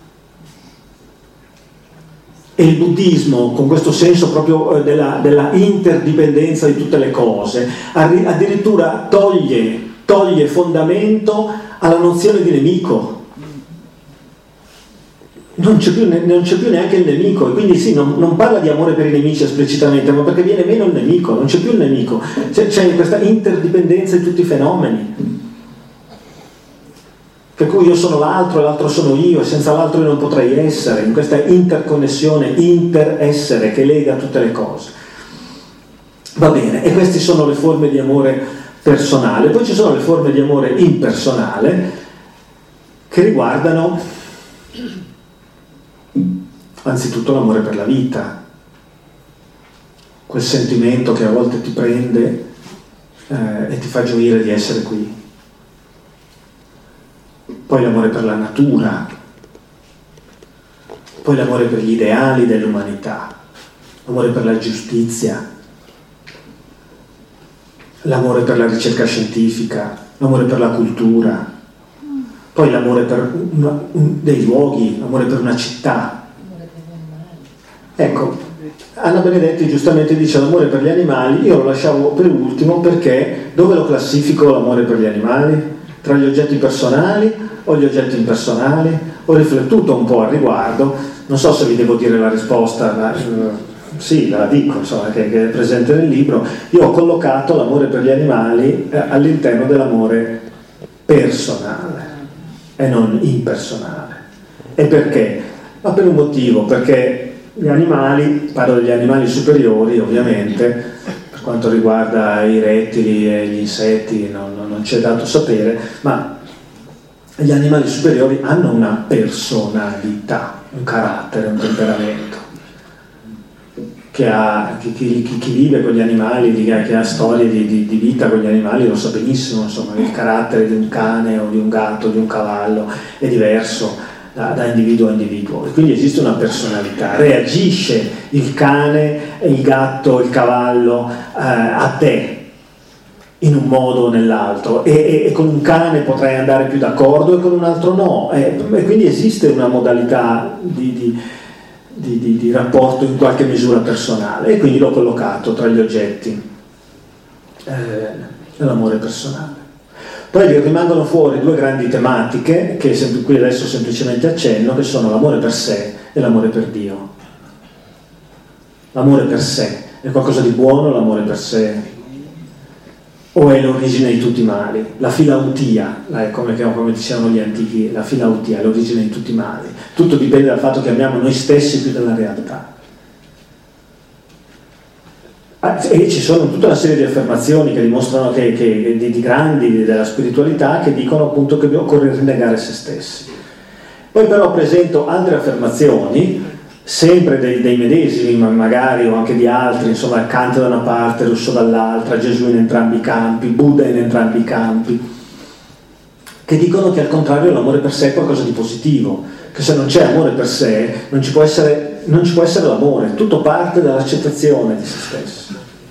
E il buddismo, con questo senso proprio della, della interdipendenza di tutte le cose, addirittura toglie, toglie fondamento alla nozione di nemico. Non c'è più, non c'è più neanche il nemico, e quindi sì, non, non parla di amore per i nemici esplicitamente, ma perché viene meno il nemico, non c'è più il nemico, c'è, c'è questa interdipendenza di tutti i fenomeni. Per cui io sono l'altro e l'altro sono io, e senza l'altro io non potrei essere, in questa interconnessione, interessere che lega tutte le cose. Va bene, e queste sono le forme di amore personale. Poi ci sono le forme di amore impersonale che riguardano anzitutto l'amore per la vita, quel sentimento che a volte ti prende eh, e ti fa gioire di essere qui. Poi l'amore per la natura, poi l'amore per gli ideali dell'umanità, l'amore per la giustizia, l'amore per la ricerca scientifica, l'amore per la cultura, poi l'amore per una, un, dei luoghi, l'amore per una città. Ecco, Anna Benedetti giustamente dice l'amore per gli animali, io lo lasciavo per ultimo perché dove lo classifico l'amore per gli animali? Tra gli oggetti personali o gli oggetti impersonali? Ho riflettuto un po' al riguardo, non so se vi devo dire la risposta, ma eh, sì, ve la dico, insomma, che, che è presente nel libro. Io ho collocato l'amore per gli animali eh, all'interno dell'amore personale e non impersonale. E perché? Ma per un motivo, perché gli animali, parlo degli animali superiori ovviamente, per quanto riguarda i rettili e gli insetti non, non c'è dato sapere, ma gli animali superiori hanno una personalità, un carattere, un temperamento. Che ha, chi, chi, chi vive con gli animali, che ha storie di, di, di vita con gli animali lo sa benissimo, insomma, il carattere di un cane o di un gatto, di un cavallo è diverso da, da individuo a individuo, e quindi esiste una personalità. Reagisce il cane, il gatto, il cavallo eh, a te in un modo o nell'altro, e, e, e con un cane potrai andare più d'accordo e con un altro no, e, e quindi esiste una modalità di, di, di, di, di rapporto in qualche misura personale, e quindi l'ho collocato tra gli oggetti eh, dell'amore personale. Poi rimangono fuori due grandi tematiche che sem- qui adesso semplicemente accenno, che sono l'amore per sé e l'amore per Dio. L'amore per sé è qualcosa di buono, l'amore per sé, o è l'origine di tutti i mali? La filautia, come, come dicevano gli antichi, la filautia è l'origine di tutti i mali. Tutto dipende dal fatto che amiamo noi stessi più della realtà. E ci sono tutta una serie di affermazioni che dimostrano che, che di, di grandi della spiritualità, che dicono appunto che occorre rinnegare se stessi. Poi però presento altre affermazioni, sempre dei, dei medesimi, ma magari o anche di altri, insomma, Kant da una parte, Rousseau dall'altra, Gesù in entrambi i campi, Buddha in entrambi i campi, che dicono che al contrario l'amore per sé è qualcosa di positivo, che se non c'è amore per sé non ci può essere, non ci può essere l'amore, tutto parte dall'accettazione di se stesso.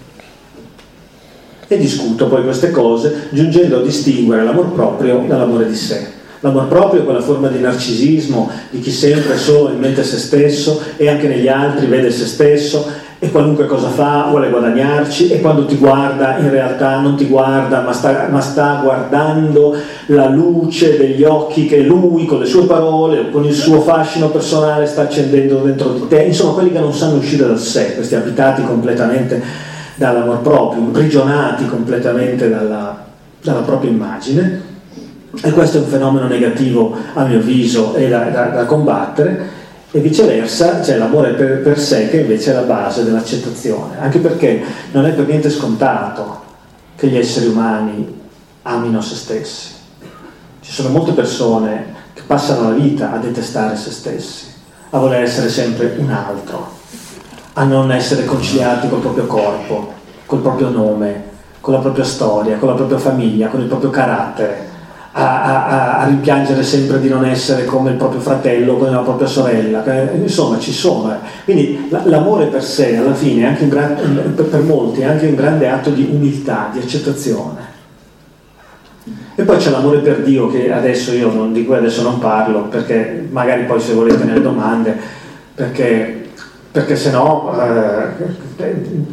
E discuto poi queste cose giungendo a distinguere l'amor proprio dall'amore di sé. L'amor proprio è quella forma di narcisismo di chi sempre solo in mente se stesso e anche negli altri vede se stesso, e qualunque cosa fa vuole guadagnarci, e quando ti guarda in realtà non ti guarda ma sta, ma sta guardando la luce degli occhi che lui con le sue parole o con il suo fascino personale sta accendendo dentro di te. Insomma, quelli che non sanno uscire dal sé, questi abitati completamente dall'amor proprio, imprigionati completamente dalla, dalla propria immagine. E questo è un fenomeno negativo a mio avviso e da, da, da combattere, e viceversa c'è l'amore per, per sé che invece è la base dell'accettazione, anche perché non è per niente scontato che gli esseri umani amino se stessi. Ci sono molte persone che passano la vita a detestare se stessi, a voler essere sempre un altro, a non essere conciliati col proprio corpo, col proprio nome, con la propria storia, con la propria famiglia, con il proprio carattere, a, a, a rimpiangere sempre di non essere come il proprio fratello, come la propria sorella, insomma ci sono. Quindi l'amore per sé alla fine è anche un gran, per molti è anche un grande atto di umiltà, di accettazione. E poi c'è l'amore per Dio, che adesso io non, di cui adesso non parlo, perché magari poi se volete nelle domande, perché, perché se no eh,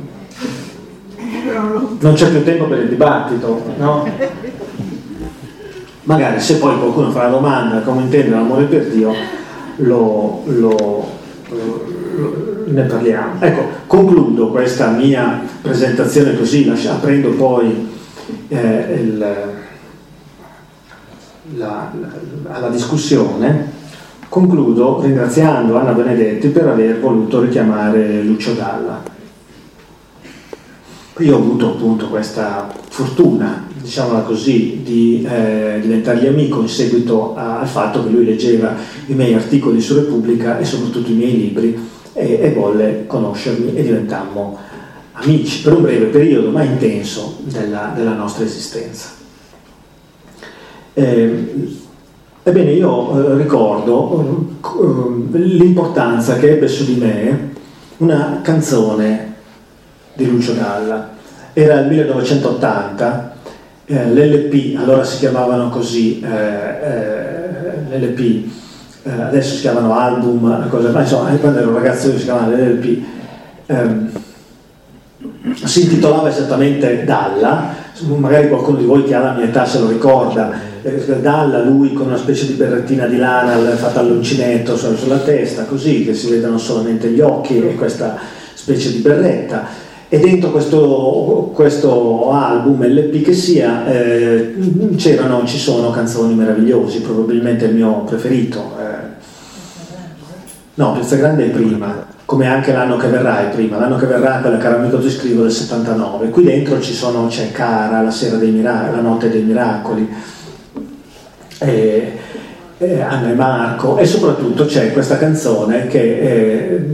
non c'è più tempo per il dibattito, no? Magari se poi qualcuno fa la domanda come intende l'amore per Dio, lo, lo, lo, ne parliamo. Ecco, concludo questa mia presentazione così, lascia, aprendo poi eh, il, la, la, alla discussione. Concludo ringraziando Anna Benedetti per aver voluto richiamare Lucio Dalla. Io ho avuto appunto questa fortuna, diciamola così, di eh, diventargli amico in seguito a, al fatto che lui leggeva i miei articoli su Repubblica e soprattutto i miei libri e, e volle conoscermi e diventammo amici per un breve periodo ma intenso della, della nostra esistenza. Eh, ebbene io eh, ricordo eh, l'importanza che ebbe su di me una canzone di Lucio Dalla. Era il millenovecentottanta, eh, l'L P, allora si chiamavano così, eh, eh, l'L P, eh, adesso si chiamano album, cosa, ma insomma, quando ero ragazzo si chiamava l'L P, ehm, si intitolava esattamente Dalla, magari qualcuno di voi che ha la mia età se lo ricorda, eh, Dalla, lui con una specie di berrettina di lana fatta all'uncinetto sulla testa, così che si vedono solamente gli occhi e questa specie di berretta. E dentro questo, questo album L P che sia eh, c'erano, ci sono canzoni meravigliosi, probabilmente il mio preferito. Eh. No, Piazza Grande è prima, come anche L'anno che verrà è prima. L'anno che verrà è quella Caro amico ti scrivo del settantanove. Qui dentro ci sono, c'è Cara, La sera dei miracoli, La notte dei miracoli, eh, eh, Anna e Marco, e soprattutto c'è questa canzone che eh,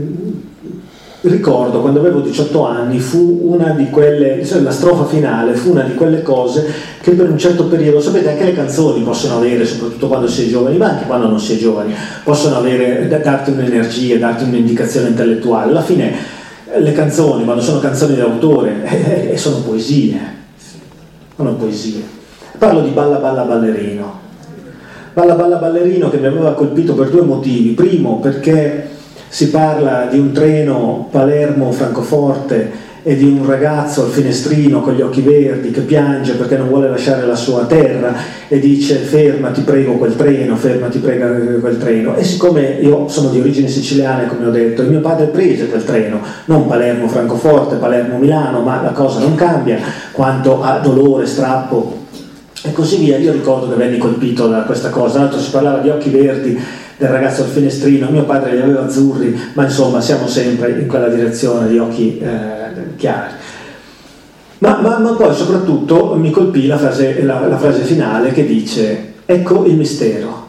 ricordo quando avevo diciotto anni, fu una di quelle, la strofa finale fu una di quelle cose che per un certo periodo, sapete, anche le canzoni possono avere, soprattutto quando si è giovani, ma anche quando non si è giovani, possono avere, darti un'energia, darti un'indicazione intellettuale. Alla fine le canzoni, quando sono canzoni d'autore, eh, eh, sono poesie, sono poesie. Parlo di Balla Balla Ballerino. Balla Balla Ballerino che mi aveva colpito per due motivi. Primo, perché si parla di un treno Palermo-Francoforte e di un ragazzo al finestrino con gli occhi verdi che piange perché non vuole lasciare la sua terra e dice fermati prego quel treno, fermati prego quel treno. E siccome io sono di origini siciliane, come ho detto, il mio padre prese quel treno, non Palermo-Francoforte, Palermo-Milano, ma la cosa non cambia quanto a dolore, strappo e così via. Io ricordo che venni colpito da questa cosa. Tra l'altro si parlava di occhi verdi del ragazzo al finestrino, mio padre li aveva azzurri, ma insomma siamo sempre in quella direzione di occhi eh, chiari. Ma, ma, ma poi soprattutto mi colpì la frase, la, la frase finale che dice: ecco il mistero.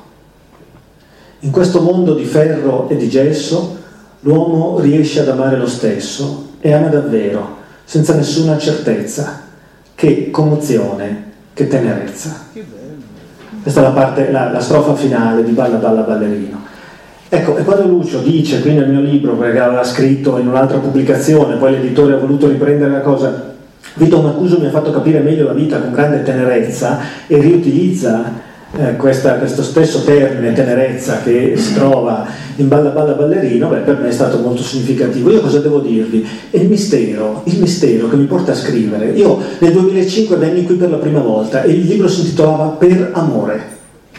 In questo mondo di ferro e di gesso l'uomo riesce ad amare lo stesso e ama davvero, senza nessuna certezza. Che commozione, che tenerezza. Questa è la parte, la, la strofa finale di Balla Balla Ballerino. Ecco, e quando Lucio dice qui nel mio libro, perché aveva scritto in un'altra pubblicazione, poi l'editore ha voluto riprendere la cosa, Vito Mancuso mi ha fatto capire meglio la vita con grande tenerezza, e riutilizza eh, questa, questo stesso termine tenerezza che si trova in Balla Balla Ballerino, beh, per me è stato molto significativo. Io cosa devo dirvi? È il mistero, il mistero che mi porta a scrivere. Io nel duemilacinque venni qui per la prima volta e il libro si intitolava Per amore.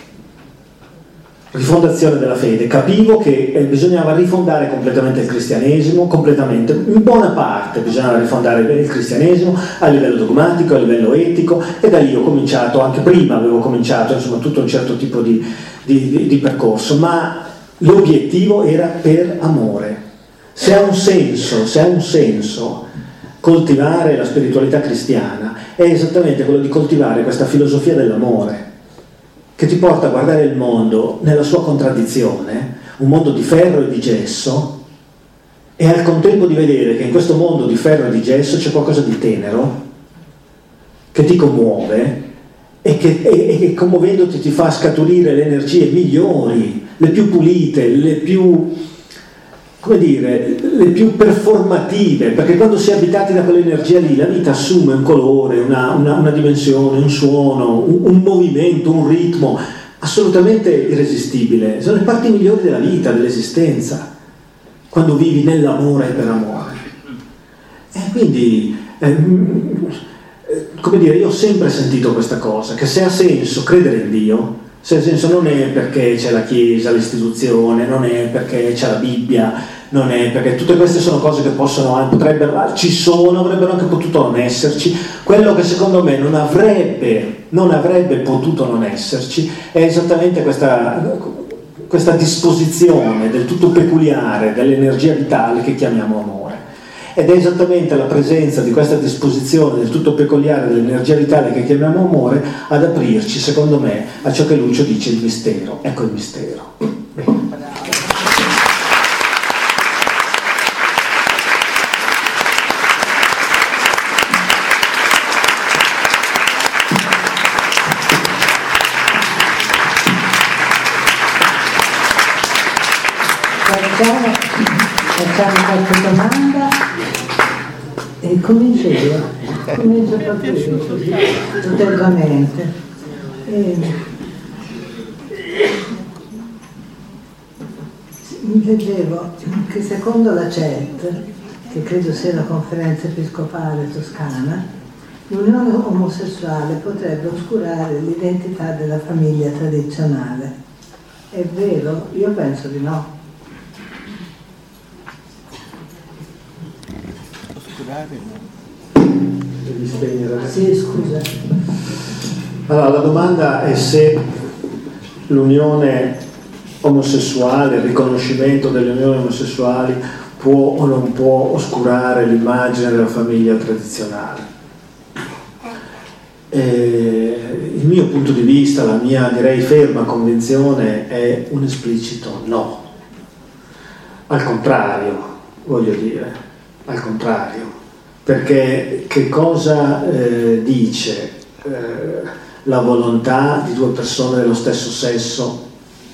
Rifondazione della fede. Capivo che eh, bisognava rifondare completamente il cristianesimo, completamente, in buona parte bisognava rifondare il cristianesimo a livello dogmatico, a livello etico, e da lì ho cominciato, anche prima avevo cominciato, insomma, tutto un certo tipo di, di, di, di percorso, ma l'obiettivo era per amore. Se ha un senso, se ha un senso coltivare la spiritualità cristiana, è esattamente quello di coltivare questa filosofia dell'amore, che ti porta a guardare il mondo nella sua contraddizione, un mondo di ferro e di gesso, e al contempo di vedere che in questo mondo di ferro e di gesso c'è qualcosa di tenero, che ti commuove, e che, e, e che commuovendoti ti fa scaturire le energie migliori, le più pulite, le più, come dire, le più performative, perché quando si è abitati da quell'energia lì la vita assume un colore, una, una, una dimensione, un suono, un, un movimento, un ritmo assolutamente irresistibile. Sono le parti migliori della vita, dell'esistenza, quando vivi nell'amore e per amore. E quindi ehm, come dire, io ho sempre sentito questa cosa, che se ha senso credere in Dio, se ha senso non è perché c'è la Chiesa, l'istituzione, non è perché c'è la Bibbia, non è perché tutte queste sono cose che possono, potrebbero, ci sono, avrebbero anche potuto non esserci. Quello che secondo me non avrebbe, non avrebbe potuto non esserci è esattamente questa, questa disposizione del tutto peculiare dell'energia vitale che chiamiamo amore. Ed è esattamente la presenza di questa disposizione del tutto peculiare dell'energia vitale che chiamiamo amore ad aprirci, secondo me, a ciò che Lucio dice il mistero. Ecco il mistero. Bene. Facciamo, facciamo qualche domanda e comincio io, comincio proprio io, così, sotergamente. E, mi leggevo che secondo la C E T, che credo sia la Conferenza Episcopale Toscana, l'unione omosessuale potrebbe oscurare l'identità della famiglia tradizionale. È vero? Io penso di no. Devi spegnere. Sì, scusa. Allora, la domanda è se l'unione omosessuale, il riconoscimento delle unioni omosessuali può o non può oscurare l'immagine della famiglia tradizionale. E il mio punto di vista, la mia direi ferma convinzione è un esplicito no. Al contrario, voglio dire, al contrario. Perché che cosa eh, dice eh, la volontà di due persone dello stesso sesso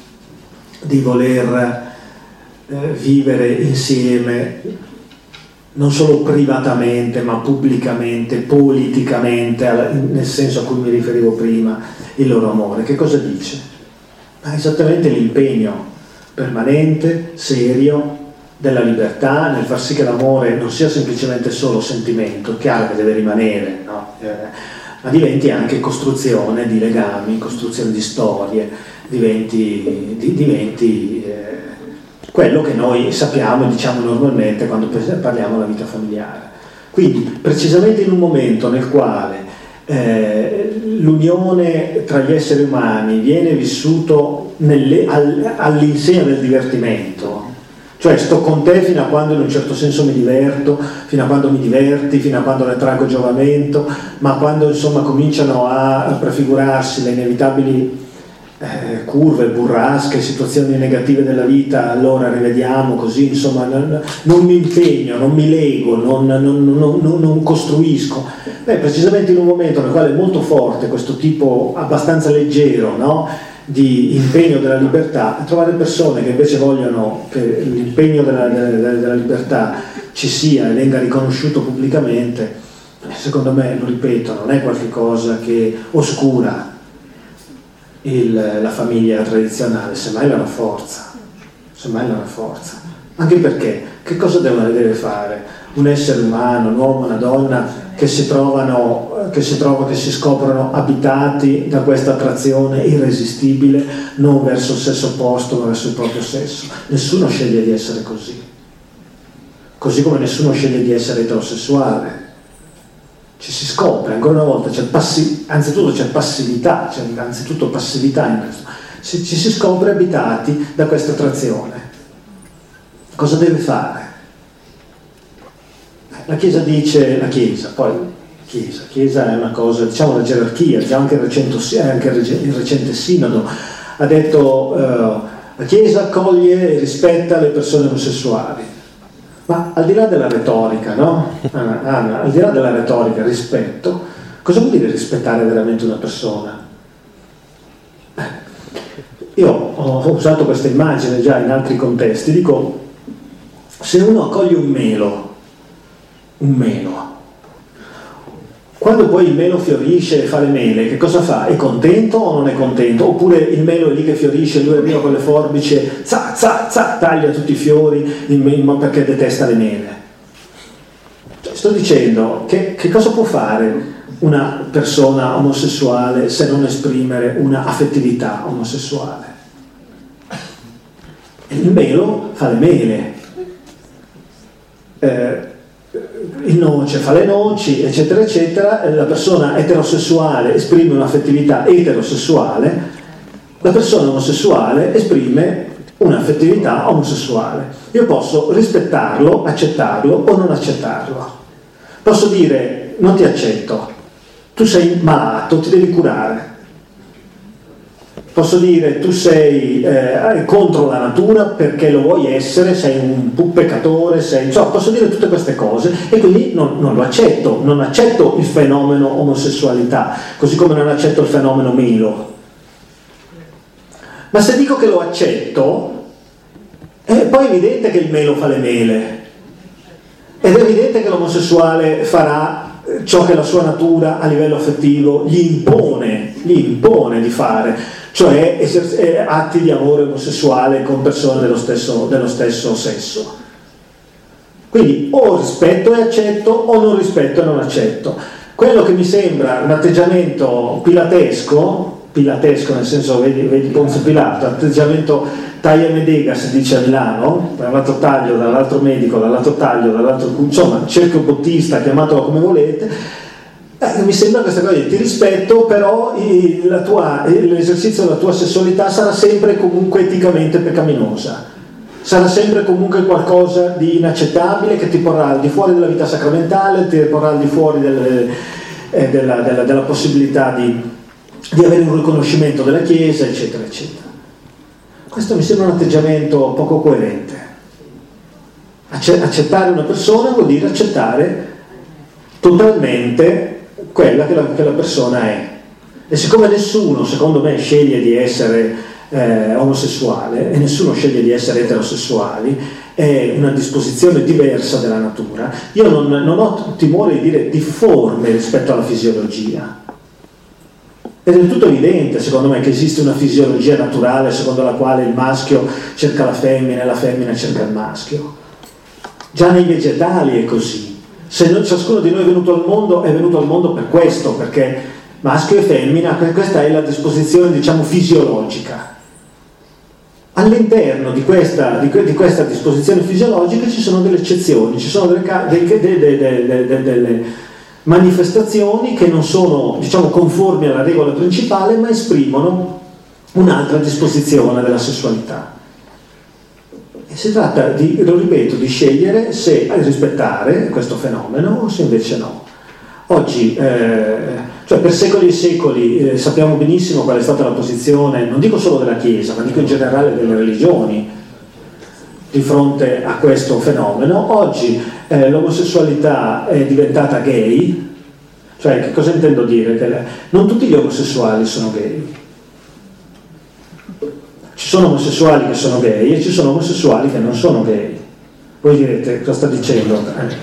di voler eh, vivere insieme, non solo privatamente ma pubblicamente, politicamente, nel senso a cui mi riferivo prima, il loro amore? Che cosa dice? Ma esattamente l'impegno permanente, serio, della libertà, nel far sì che l'amore non sia semplicemente solo sentimento, chiaro che deve rimanere, no? eh, ma diventi anche costruzione di legami, costruzione di storie, diventi, di, diventi eh, quello che noi sappiamo e diciamo normalmente quando parliamo della vita familiare. Quindi precisamente in un momento nel quale eh, l'unione tra gli esseri umani viene vissuto nelle, all, all'insegna del divertimento, cioè sto con te fino a quando in un certo senso mi diverto, fino a quando mi diverti, fino a quando ne traggo giovamento, ma quando insomma cominciano a prefigurarsi le inevitabili eh, curve, burrasche, situazioni negative della vita, allora rivediamo così, insomma non, non mi impegno, non mi lego, non, non, non, non, non costruisco. Beh, precisamente in un momento nel quale è molto forte questo tipo abbastanza leggero, no? Di impegno della libertà, trovare persone che invece vogliono che l'impegno della, della, della libertà ci sia e venga riconosciuto pubblicamente, secondo me, lo ripeto, non è qualcosa che oscura il, la famiglia tradizionale, semmai la rafforza, semmai la rafforza. Anche perché, che cosa deve, deve fare un essere umano, un uomo, una donna, che si trovano, che si trovano, che si scoprono abitati da questa attrazione irresistibile non verso il sesso opposto ma verso il proprio sesso? Nessuno sceglie di essere così, così come nessuno sceglie di essere eterosessuale. Ci si scopre, ancora una volta, c'è passi- anzitutto c'è passività, c'è anzitutto passività in questo. si, ci si scopre abitati da questa attrazione. Cosa deve fare? La Chiesa dice, la Chiesa, poi Chiesa, Chiesa è una cosa, diciamo la gerarchia, già anche il recente, anche il recente sinodo ha detto uh, la Chiesa accoglie e rispetta le persone omosessuali. Ma al di là della retorica, no? Anna, Anna, al di là della retorica, rispetto, cosa vuol dire rispettare veramente una persona? Io ho usato questa immagine già in altri contesti, dico, se uno accoglie un melo, un melo, quando poi il melo fiorisce e fa le mele, che cosa fa? È contento o non è contento? Oppure il melo è lì che fiorisce e lui arriva con le forbici e za, za, za, taglia tutti i fiori perché detesta le mele? Cioè, sto dicendo, che, che cosa può fare una persona omosessuale se non esprimere una affettività omosessuale? Il melo fa le mele, eh, il noce fa le noci, eccetera eccetera. La persona eterosessuale esprime un'affettività eterosessuale, la persona omosessuale esprime un'affettività omosessuale. Io posso rispettarlo, accettarlo o non accettarlo. Posso dire non ti accetto, tu sei malato, ti devi curare. Posso dire tu sei eh, contro la natura perché lo vuoi essere, sei un peccatore, sei... Insomma, posso dire tutte queste cose e quindi non, non lo accetto, non accetto il fenomeno omosessualità, così come non accetto il fenomeno melo. Ma se dico che lo accetto, è poi evidente che il melo fa le mele, ed è evidente che l'omosessuale farà ciò che la sua natura a livello affettivo gli impone, gli impone di fare, cioè eser- atti di amore omosessuale con persone dello stesso, dello stesso sesso. Quindi o rispetto e accetto o non rispetto e non accetto. Quello che mi sembra un atteggiamento pilatesco, pilatesco nel senso, vedi, vedi Ponzio Pilato, atteggiamento taglia medega si dice a Milano, dall'altro taglio, dall'altro medico, dall'altro taglio, dall'altro, insomma, cerchio bottista, chiamatelo come volete. Eh, mi sembra questa cosa, ti rispetto, però il, la tua, l'esercizio della tua sessualità sarà sempre comunque eticamente peccaminosa, sarà sempre comunque qualcosa di inaccettabile che ti porrà al di fuori della vita sacramentale, ti porrà al di fuori del, eh, della, della, della possibilità di, di avere un riconoscimento della Chiesa, eccetera, eccetera. Questo mi sembra un atteggiamento poco coerente. Accettare una persona vuol dire accettare totalmente quella che la, che la persona è, e siccome nessuno secondo me sceglie di essere eh, omosessuale e nessuno sceglie di essere eterosessuali, è una disposizione diversa della natura, io non, non ho timore di dire difforme rispetto alla fisiologia, ed è del tutto evidente secondo me che esiste una fisiologia naturale secondo la quale il maschio cerca la femmina e la femmina cerca il maschio. Già nei vegetali è così. Se noi, ciascuno di noi è venuto al mondo, è venuto al mondo per questo, perché maschio e femmina, questa è la disposizione, diciamo, fisiologica. All'interno di questa, di, di questa disposizione fisiologica ci sono delle eccezioni, ci sono delle, delle, delle, delle, delle manifestazioni che non sono, diciamo, conformi alla regola principale, ma esprimono un'altra disposizione della sessualità. Si tratta di, lo ripeto, di scegliere se rispettare questo fenomeno o se invece no. Oggi, eh, cioè per secoli e secoli, eh, sappiamo benissimo qual è stata la posizione, non dico solo della Chiesa, ma dico in generale delle religioni, di fronte a questo fenomeno. Oggi eh, l'omosessualità è diventata gay, cioè che cosa intendo dire? Che non tutti gli omosessuali sono gay. Ci sono omosessuali che sono gay e ci sono omosessuali che non sono gay. Voi direte, cosa sta dicendo?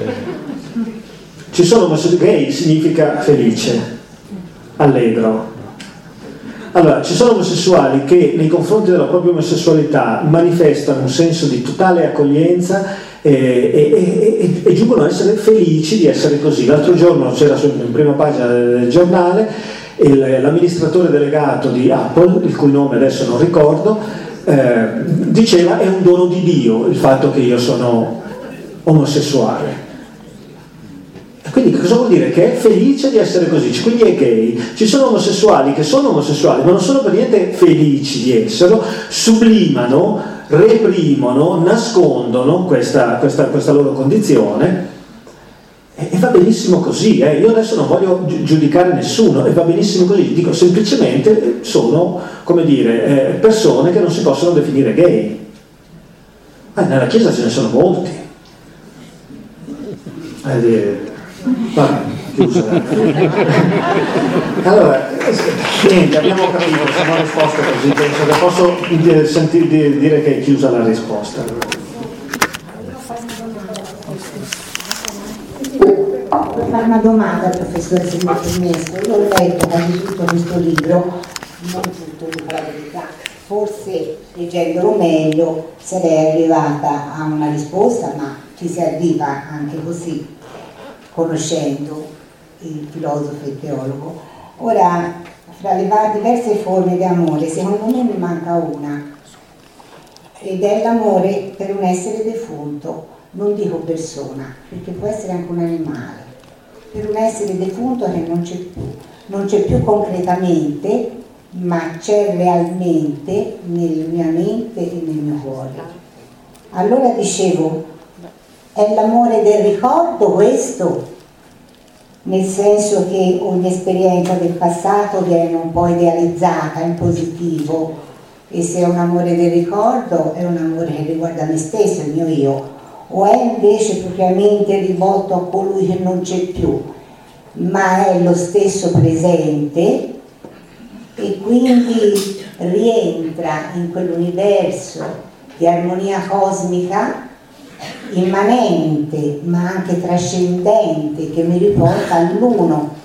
Ci sono omosessuali, gay significa felice, allegro. Allora, ci sono omosessuali che nei confronti della propria omosessualità manifestano un senso di totale accoglienza e, e, e, e giungono a essere felici di essere così. L'altro giorno c'era in prima pagina del giornale Il, l'amministratore delegato di Apple, il cui nome adesso non ricordo, eh, diceva è un dono di Dio il fatto che io sono omosessuale. E quindi quindi cosa vuol dire? Che è felice di essere così, quindi è gay. Ci sono omosessuali che sono omosessuali ma non sono per niente felici di esserlo, sublimano, reprimono, nascondono questa, questa, questa loro condizione e, e va benissimo così. Eh. Io adesso non voglio giudicare nessuno e va benissimo così, dico semplicemente sono, come dire, eh, persone che non si possono definire gay. Eh, nella Chiesa ce ne sono molti. Eh, vabbè, chiusa. Allora, niente, abbiamo capito, siamo risposte così, penso che posso dire, senti, dire che è chiusa la risposta. Voglio fare una domanda al professore, se mi ha permesso. Io ho letto quasi tutto questo libro, non tutto, dico la verità. Forse leggendolo meglio sarei arrivata a una risposta, ma ci si arriva anche così, conoscendo il filosofo e il teologo. Ora, fra le diverse forme di amore, secondo me ne manca una, ed è l'amore per un essere defunto, non dico persona, perché può essere anche un animale, per un essere defunto che non c'è più, non c'è più concretamente, ma c'è realmente nella mia mente e nel mio cuore. Allora dicevo, è l'amore del ricordo questo? Nel senso che ogni esperienza del passato viene un po' idealizzata in positivo, e se è un amore del ricordo è un amore che riguarda me stesso, il mio io, o è invece propriamente rivolto a colui che non c'è più, ma è lo stesso presente e quindi rientra in quell'universo di armonia cosmica immanente ma anche trascendente che mi riporta all'uno.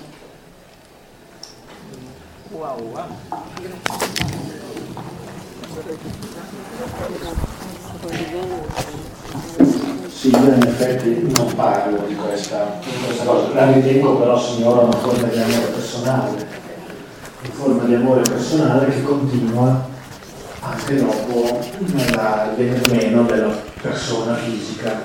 Sì, io in effetti non parlo di questa, di questa cosa, la ritengo però, signora, una forma di amore personale, una forma di amore personale che continua anche dopo il venir meno della persona fisica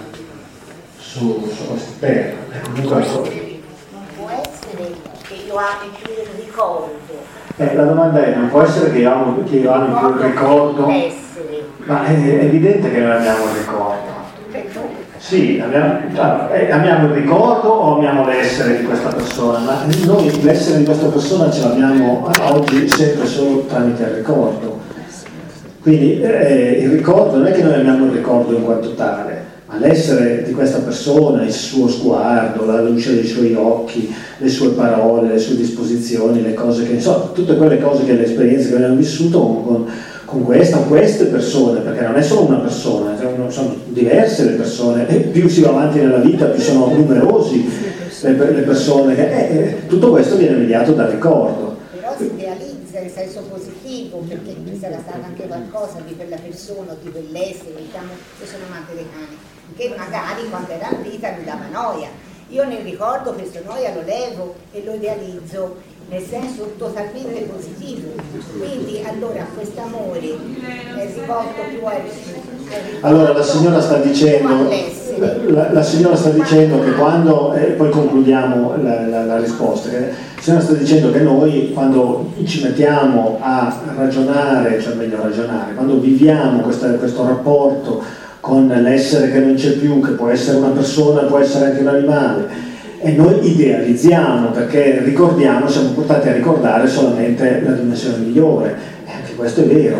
su, su questa terra. E comunque, non può essere che io ami più il ricordo. Eh, la domanda è, non può essere che io amo, che io ami più il ricordo, ma è, è evidente che noi amiamo il ricordo. Sì, amiamo, cioè, amiamo il ricordo o amiamo l'essere di questa persona, ma noi l'essere di questa persona ce l'abbiamo oggi sempre solo tramite il ricordo. Quindi eh, il ricordo non è che noi amiamo il ricordo in quanto tale, ma l'essere di questa persona, il suo sguardo, la luce dei suoi occhi, le sue parole, le sue disposizioni, le cose che, insomma, tutte quelle cose che le esperienze che abbiamo vissuto con, con con questa o queste persone, perché non è solo una persona, sono diverse le persone, e più si va avanti nella vita più sono numerosi le, le persone che, eh, eh, tutto questo viene mediato dal ricordo. Però si realizza in senso positivo, perché sarà stato anche qualcosa di quella persona o di quell'essere, diciamo, io sono amante dei cani, che magari quando era in vita mi dava noia. Io nel ricordo questo noia lo levo e lo idealizzo nel senso totalmente positivo, quindi allora questo amore è rivolto più al allora la signora sta dicendo la, la signora sta dicendo che quando e eh, poi concludiamo la, la, la risposta, che la signora sta dicendo che noi quando ci mettiamo a ragionare, cioè meglio ragionare, quando viviamo questa, questo rapporto con l'essere che non c'è più, che può essere una persona, può essere anche un animale, e noi idealizziamo perché ricordiamo, siamo portati a ricordare solamente la dimensione migliore, e anche questo è vero,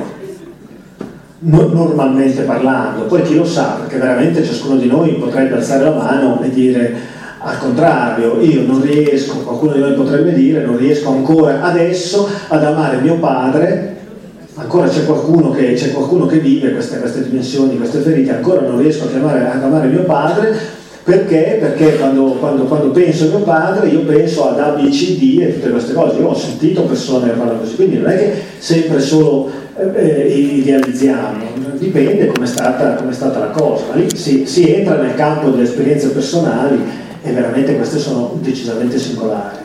no, normalmente parlando. Poi chi lo sa, perché veramente ciascuno di noi potrebbe alzare la mano e dire al contrario, io non riesco, qualcuno di noi potrebbe dire non riesco ancora adesso ad amare mio padre, ancora c'è qualcuno che, c'è qualcuno che vive queste, queste dimensioni, queste ferite, ancora non riesco a chiamare, ad amare mio padre. Perché? Perché quando, quando, quando penso a mio padre io penso ad A, B, C, D e tutte queste cose. Io ho sentito persone che parlano così, quindi non è che sempre solo eh, idealizziamo, dipende come è stata, come è stata la cosa. Ma lì si, si entra nel campo delle esperienze personali e veramente queste sono decisamente singolari.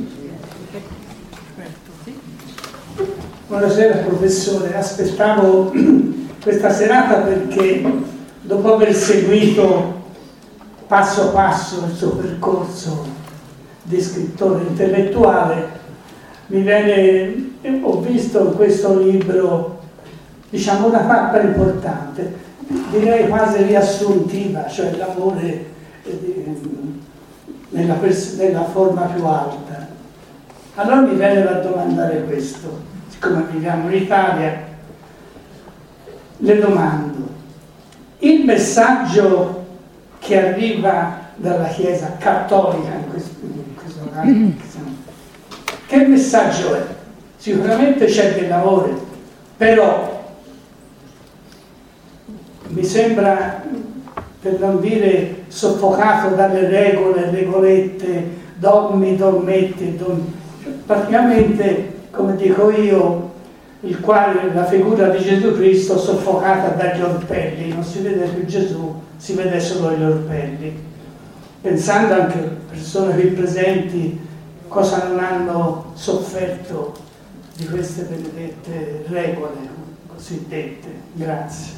Buonasera professore, aspettavo questa serata perché dopo aver seguito passo passo il suo percorso di scrittore intellettuale, mi viene, ho visto in questo libro, diciamo, una tappa importante, direi quasi riassuntiva, cioè l'amore eh, nella, pers- nella forma più alta. Allora mi viene da domandare questo, siccome viviamo in Italia, le domando, il messaggio che arriva dalla Chiesa cattolica in questo, in questo caso, che messaggio è? Sicuramente c'è dell'amore, però mi sembra, per non dire soffocato dalle regole, regolette, dogmi, dogmetti, dogmi. Praticamente, come dico io, il quale la figura di Gesù Cristo soffocata dagli orpelli, non si vede più Gesù, si vede solo gli orpelli. Pensando anche a persone qui presenti cosa non hanno sofferto di queste benedette regole cosiddette. Grazie.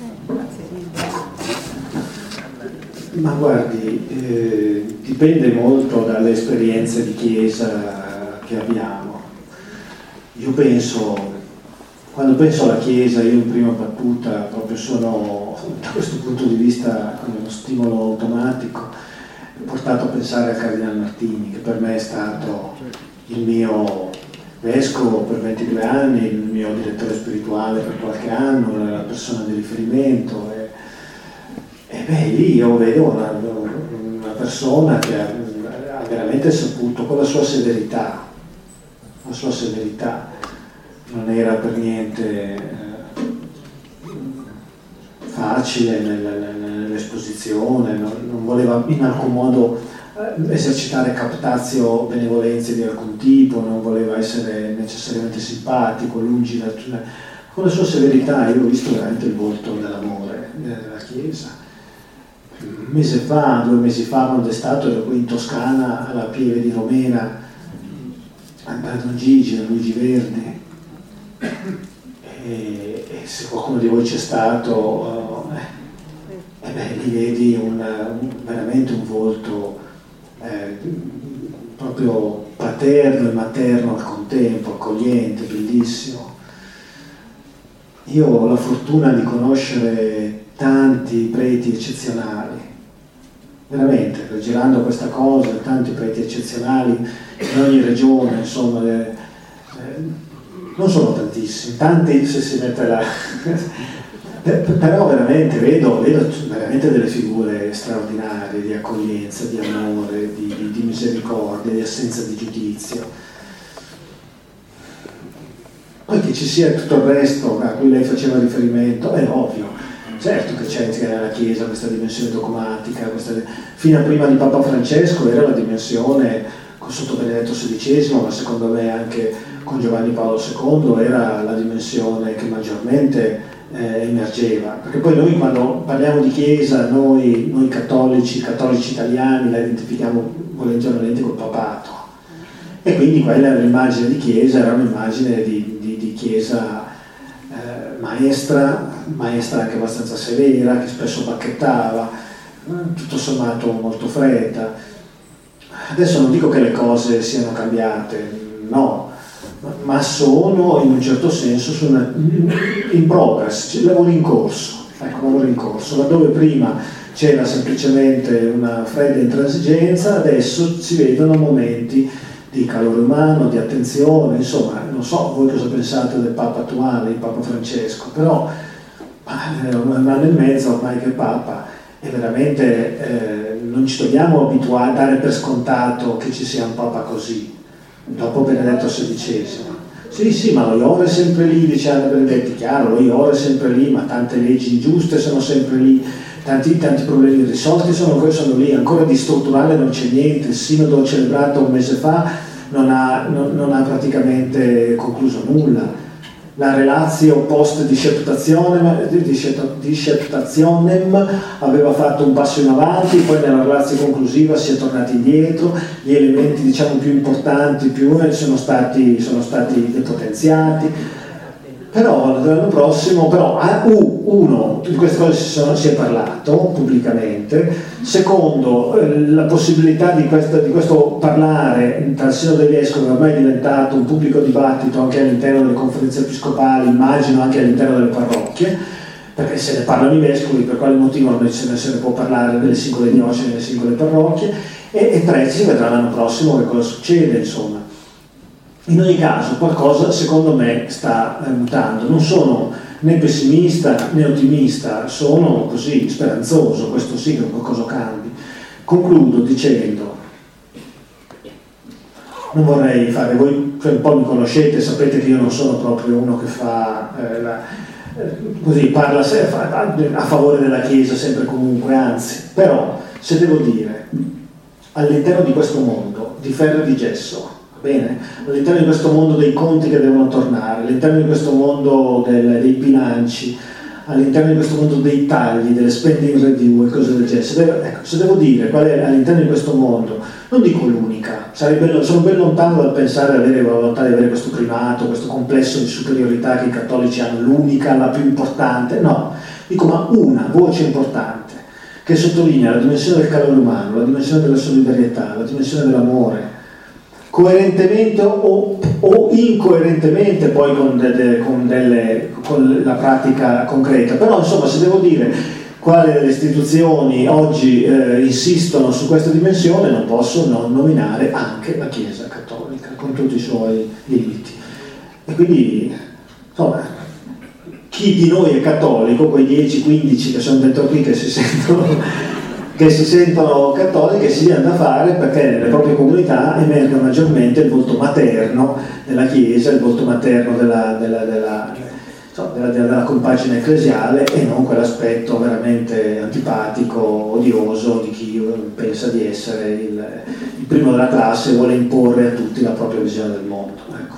Ma guardi, eh, dipende molto dalle esperienze di Chiesa che abbiamo. Io penso, quando penso alla Chiesa, io in prima battuta proprio sono, da questo punto di vista, come uno stimolo automatico, portato a pensare al Cardinale Martini, che per me è stato il mio vescovo per ventidue anni, il mio direttore spirituale per qualche anno, la persona di riferimento. E, e beh, lì io vedo una, una persona che ha, ha veramente saputo, con la sua severità, la sua severità, non era per niente eh, facile nell'esposizione, non, non voleva in alcun modo eh, esercitare captazio benevolenze di alcun tipo, non voleva essere necessariamente simpatico, lungi da... Con la sua severità io ho visto veramente il volto dell'amore della Chiesa. Un mese fa, due mesi fa, quando è stato, ero qui in Toscana, alla Pieve di Romena, a Don Gigi, a Luigi Verdi, e, e se qualcuno di voi c'è stato, eh, eh beh, lì vedi un, un, veramente un volto eh, proprio paterno e materno al contempo, accogliente, bellissimo. Io ho la fortuna di conoscere tanti preti eccezionali, veramente, girando questa cosa, tanti preti eccezionali in ogni regione, insomma, eh, eh, non sono tantissimi, tanti se si mette la... però veramente vedo, vedo veramente delle figure straordinarie di accoglienza, di amore, di, di, di misericordia, di assenza di giudizio. Poi che ci sia tutto il resto a cui lei faceva riferimento, è ovvio. Certo che c'è nella Chiesa questa dimensione dogmatica, questa, fino a prima di Papa Francesco era la dimensione sotto Benedetto sedicesimo, ma secondo me anche con Giovanni Paolo secondo era la dimensione che maggiormente eh, emergeva, perché poi noi quando parliamo di Chiesa, noi, noi cattolici, cattolici italiani, la identifichiamo volontariamente col papato, e quindi quella era l'immagine di Chiesa, era un'immagine di, di, di Chiesa eh, maestra, maestra anche abbastanza severa, che spesso bacchettava, tutto sommato molto fredda. Adesso non dico che le cose siano cambiate, no, ma sono in un certo senso su una, in progress, lavoro in corso, ecco, lavoro in corso, laddove prima c'era semplicemente una fredda intransigenza, adesso si vedono momenti di calore umano, di attenzione, insomma, non so voi cosa pensate del Papa attuale, il Papa Francesco, però un anno e mezzo ormai che è Papa, e veramente eh, non ci dobbiamo abituare a dare per scontato che ci sia un Papa così, dopo Benedetto sedicesimo. Sì, sì, ma lo Iore è sempre lì, dice Anna Benedetti, chiaro, lo Iore è sempre lì, ma tante leggi ingiuste sono sempre lì, tanti, tanti problemi irrisolti sono, sono lì, ancora di strutturale non c'è niente, il sinodo celebrato un mese fa non ha, non, non ha praticamente concluso nulla. La relatio post disceptationem aveva fatto un passo in avanti, poi nella relatio conclusiva si è tornati indietro, gli elementi diciamo più importanti più sono stati, sono stati depotenziati, però l'anno prossimo, però uh, uno di queste cose si, sono, si è parlato pubblicamente, Secondo, eh, la possibilità di questo, di questo parlare tra il Sinodo dei Vescovi ormai è diventato un pubblico dibattito anche all'interno delle conferenze episcopali, immagino anche all'interno delle parrocchie, perché se ne parlano i vescovi, per quale motivo non se ne, se ne può parlare delle singole diocesi, delle singole parrocchie, e, e tre, si vedrà l'anno prossimo che cosa succede, insomma. In ogni caso qualcosa secondo me sta eh, mutando, non sono né pessimista né ottimista, sono così speranzoso, questo sì che qualcosa cambi. Concludo dicendo, non vorrei fare, voi cioè, un po' mi conoscete, sapete che io non sono proprio uno che fa eh, la, eh, così parla se, fa, a favore della Chiesa sempre e comunque, anzi, però se devo dire all'interno di questo mondo di ferro e di gesso, bene, all'interno di questo mondo dei conti che devono tornare, all'interno di questo mondo del, dei bilanci, all'interno di questo mondo dei tagli, delle spending review e cose del genere, se devo, ecco, se devo dire qual è all'interno di questo mondo, non dico l'unica, sarebbe, sono ben lontano dal pensare di avere la volontà di avere questo primato, questo complesso di superiorità che i cattolici hanno, l'unica, la più importante, no, dico ma una voce importante che sottolinea la dimensione del calore umano, la dimensione della solidarietà, la dimensione dell'amore, coerentemente o, o incoerentemente poi con, de, de, con, delle, con la pratica concreta, però insomma se devo dire quali delle istituzioni oggi eh, insistono su questa dimensione non posso non nominare anche la Chiesa Cattolica con tutti i suoi limiti. E quindi insomma chi di noi è cattolico, quei dieci quindici che sono dentro qui che si sentono che si sentono cattoliche, si viene da fare perché nelle proprie comunità emerge maggiormente il volto materno della Chiesa, il volto materno della, della, della, insomma, della, della, della compagine ecclesiale e non quell'aspetto veramente antipatico, odioso di chi pensa di essere il, il primo della classe e vuole imporre a tutti la propria visione del mondo. Ecco.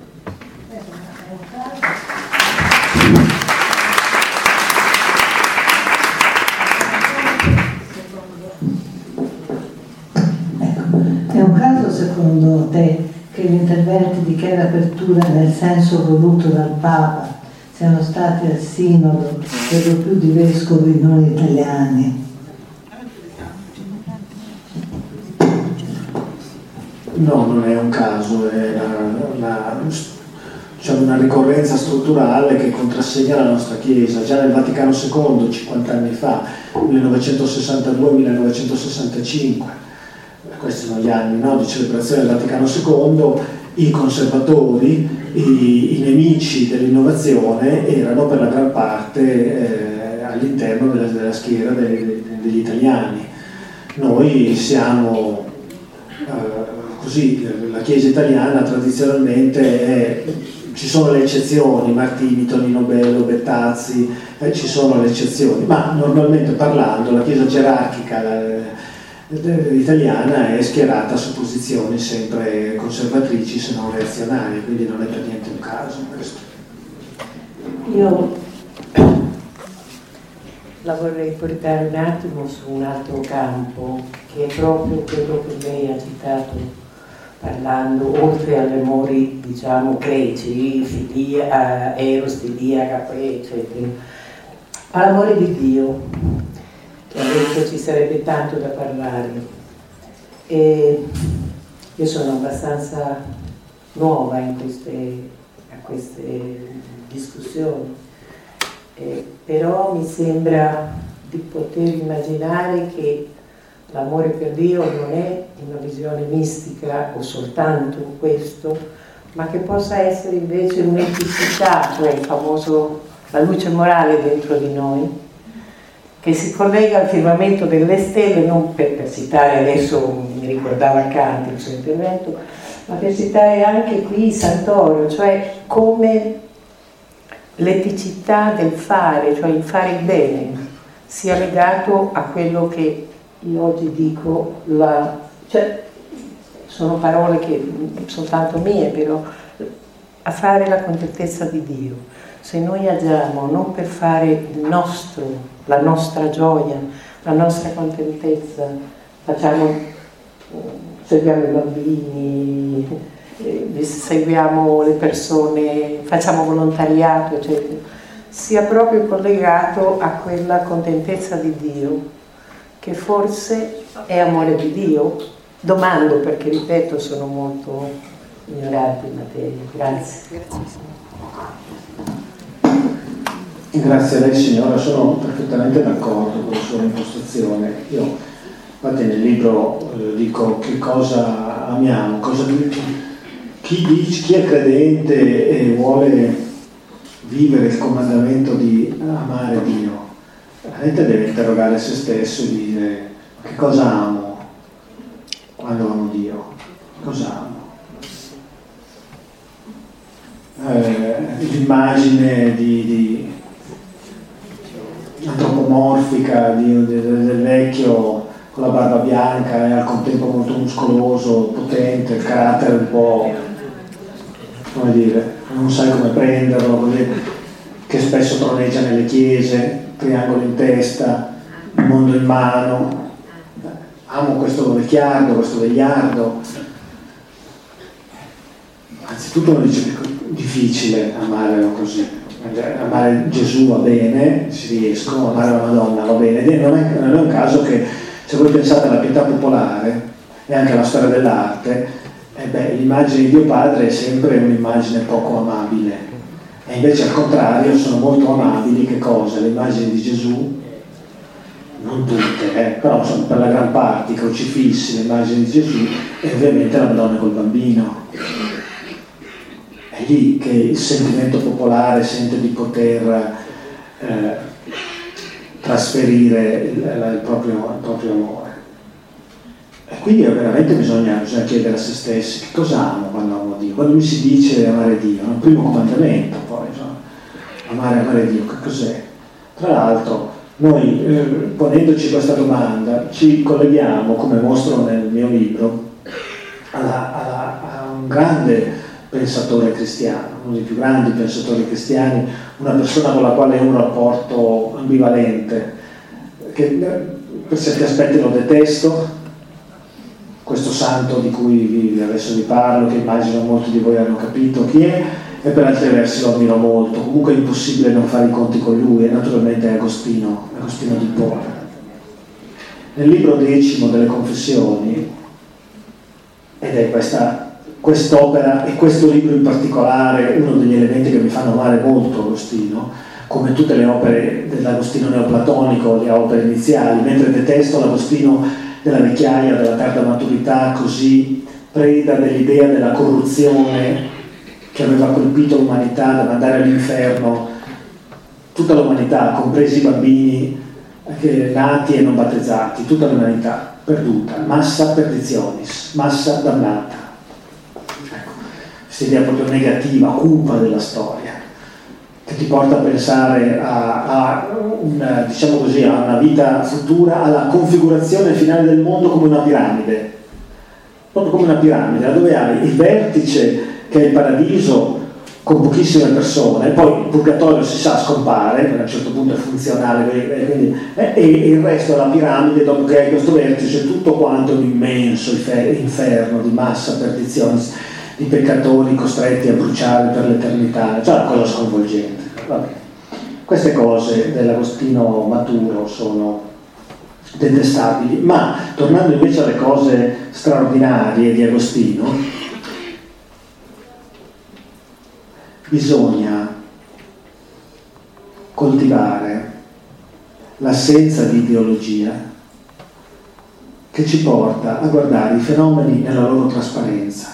È un caso secondo te che gli interventi di chiara apertura nel senso voluto dal Papa siano stati al Sinodo per lo più di vescovi non italiani? No, non è un caso, è una, una, diciamo una ricorrenza strutturale che contrassegna la nostra Chiesa. Già nel Vaticano secondo, cinquanta anni fa, millenovecentosessantadue millenovecentosessantacinque, questi sono gli anni, no, di celebrazione del Vaticano secondo, i conservatori, i, i nemici dell'innovazione erano per la gran parte eh, all'interno della, della schiera dei, degli italiani. Noi siamo eh, così, la Chiesa italiana tradizionalmente è, ci sono le eccezioni, Martini, Tonino Bello, Bettazzi, eh, ci sono le eccezioni, ma normalmente parlando la Chiesa gerarchica la, italiana è schierata su posizioni sempre conservatrici se non reazionarie, quindi non è per niente un caso questo. Io la vorrei portare un attimo su un altro campo che è proprio quello che lei ha citato parlando, oltre alle amori diciamo greci, filia, eros, filia, agape, eccetera, all'amore di Dio, che adesso ci sarebbe tanto da parlare. E io sono abbastanza nuova in queste, a queste discussioni, eh, però mi sembra di poter immaginare che l'amore per Dio non è una visione mistica o soltanto questo, ma che possa essere invece un'eticità, cioè il famoso, la luce morale dentro di noi, che si collega al firmamento delle stelle, non per, per citare adesso, mi ricordava Kant il suo intervento, ma per citare anche qui Santoro, cioè come l'eticità del fare, cioè il fare il bene, sia legato a quello che io oggi dico, la, cioè sono parole che soltanto mie, però a fare la contentezza di Dio. Se noi agiamo non per fare il nostro, la nostra gioia, la nostra contentezza, facciamo, seguiamo i bambini, seguiamo le persone, facciamo volontariato, eccetera, sia proprio collegato a quella contentezza di Dio, che che forse è amore di Dio? Domando perché, ripeto, sono molto ignorante in materia. Grazie. Grazie a lei signora, sono perfettamente d'accordo con la sua impostazione. Io infatti nel libro eh, dico che cosa amiamo, cosa chi, dice, chi è credente e vuole vivere il comandamento di amare Dio, veramente deve interrogare se stesso e dire che cosa amo quando amo Dio, cosa amo. Eh, l'immagine di, di antropomorfica di, di, del vecchio con la barba bianca e al contempo molto muscoloso, potente, il carattere un po', come dire, non sai come prenderlo, così, che spesso troneggia nelle chiese, triangolo in testa, il mondo in mano. Amo questo vecchiardo, questo vegliardo. Anzitutto uno dice che è difficile amarlo così. Amare Gesù va bene, ci riesco, amare la Madonna va bene. Non è, non è un caso che, se voi pensate alla pietà popolare e anche alla storia dell'arte, eh beh, l'immagine di Dio Padre è sempre un'immagine poco amabile. E invece al contrario sono molto amabili, che cosa? Le immagini di Gesù, non tutte, eh, però sono per la gran parte i crocifissi, le immagini di Gesù e ovviamente la Madonna col bambino. È lì che il sentimento popolare sente di poter eh, trasferire il, il, proprio, il proprio amore. E quindi veramente bisogna, bisogna chiedere a se stessi che cosa amo quando amo Dio. Quando mi si dice amare Dio, è il primo comandamento, poi insomma, amare, amare Dio, che cos'è? Tra l'altro noi eh, ponendoci questa domanda ci colleghiamo, come mostro nel mio libro, alla, alla, a un grande pensatore cristiano, uno dei più grandi pensatori cristiani, una persona con la quale ho un rapporto ambivalente, che per certi aspetti lo detesto, questo santo di cui vi, adesso vi parlo, che immagino molti di voi hanno capito chi è, e per altri versi lo ammiro molto. Comunque è impossibile non fare i conti con lui, e naturalmente è Agostino, Agostino di Ippona. Nel libro decimo delle Confessioni, ed è questa, quest'opera e questo libro in particolare uno degli elementi che mi fanno amare molto Agostino, come tutte le opere dell'Agostino neoplatonico, le opere iniziali, mentre detesto l'Agostino della vecchiaia, della tarda maturità, così preda dell'idea della corruzione che aveva colpito l'umanità da mandare all'inferno tutta l'umanità, compresi i bambini che nati e non battezzati, tutta l'umanità perduta, massa perdizionis, massa dannata. Ecco, questa idea proprio negativa, cupa della storia, che ti porta a pensare a, a, una, diciamo così, a una vita futura, alla configurazione finale del mondo come una piramide, proprio come una piramide, dove hai il vertice che è il paradiso con pochissime persone, e poi il purgatorio si sa scompare, a un certo punto è funzionale, e, quindi, e, e il resto della piramide, dopo che hai questo vertice, tutto quanto è un immenso inferno di massa, perdizione, di peccatori costretti a bruciare per l'eternità, cioè una cosa sconvolgente. Vabbè. Queste cose dell'Agostino maturo sono detestabili, ma tornando invece alle cose straordinarie di Agostino, bisogna coltivare l'assenza di ideologia che ci porta a guardare i fenomeni nella loro trasparenza.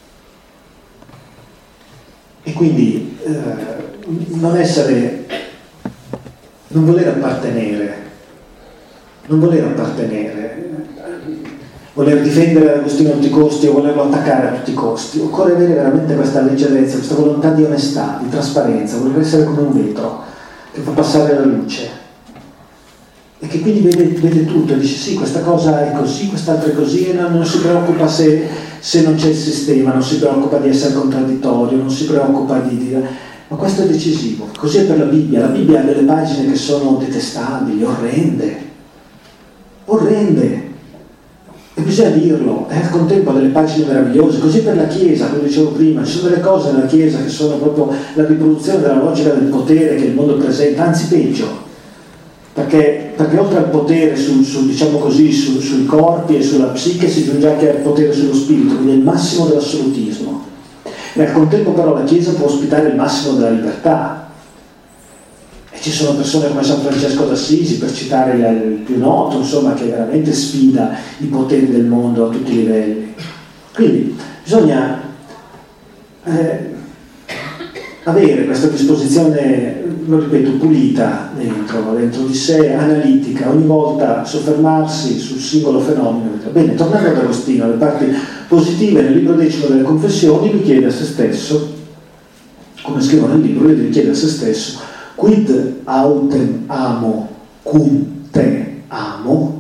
E quindi eh, non essere, non voler appartenere, non voler appartenere, voler difendere Agostino a tutti i costi o volerlo attaccare a tutti i costi. Occorre avere veramente questa leggerezza, questa volontà di onestà, di trasparenza, voler essere come un vetro che fa passare la luce e che quindi vede, vede tutto e dice sì, questa cosa è così, quest'altra è così, e non, non si preoccupa se, se non c'è il sistema, non si preoccupa di essere contraddittorio, non si preoccupa di, di... ma questo è decisivo. Così è per la Bibbia. La Bibbia ha delle pagine che sono detestabili, orrende, orrende. E bisogna dirlo, e al contempo ha delle pagine meravigliose, così per la Chiesa, come dicevo prima, ci sono delle cose nella Chiesa che sono proprio la riproduzione della logica del potere che il mondo presenta, anzi peggio, perché, perché oltre al potere su, su, diciamo così, su, sui corpi e sulla psiche si giunge anche al potere sullo spirito, quindi è il massimo dell'assolutismo. E al contempo però la Chiesa può ospitare il massimo della libertà. E ci sono persone come San Francesco d'Assisi, per citare il più noto, insomma, che veramente sfida i poteri del mondo a tutti i livelli. Quindi bisogna eh, avere questa disposizione, lo ripeto, pulita dentro, dentro di sé, analitica, ogni volta soffermarsi sul singolo fenomeno. Bene, tornando ad Agostino, alle parti positive, nel libro decimo delle Confessioni lui chiede a se stesso, come scrivo nel libro, lui chiede a se stesso: quid autem amo cum te amo?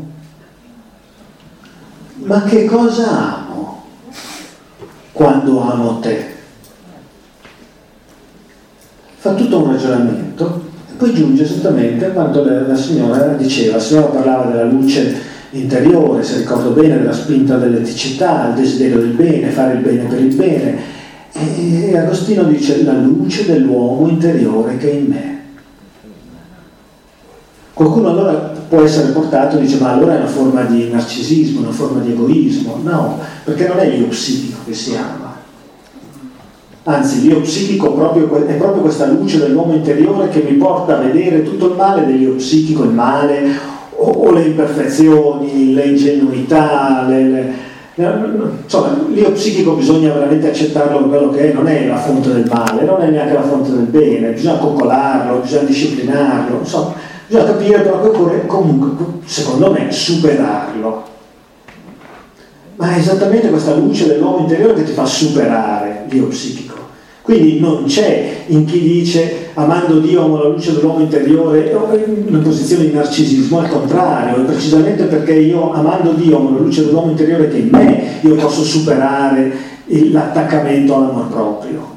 Ma che cosa amo quando amo te? Fa tutto un ragionamento e poi giunge esattamente a quanto la, la signora diceva. La signora parlava della luce interiore, se ricordo bene, della spinta dell'eticità, il desiderio del bene, fare il bene per il bene, e, e Agostino dice la luce dell'uomo interiore che è in me. Qualcuno allora può essere portato e dice: ma allora è una forma di narcisismo, una forma di egoismo. No, perché non è l'io psichico che si ama. Anzi, l'io psichico proprio, è proprio questa luce dell'uomo interiore che mi porta a vedere tutto il male dell'io psichico, il male o, o le imperfezioni, le ingenuità, le, le, insomma, l'io psichico bisogna veramente accettarlo per quello che è, non è la fonte del male, non è neanche la fonte del bene, bisogna coccolarlo, bisogna disciplinarlo, insomma, bisogna capire però che occorre comunque, secondo me, superarlo. Ma è esattamente questa luce dell'uomo interiore che ti fa superare l'io psichico. Quindi non c'è in chi dice amando Dio amo la luce dell'uomo interiore una posizione di narcisismo, al contrario, è precisamente perché io amando Dio amo la luce dell'uomo interiore che in me io posso superare l'attaccamento all'amor proprio.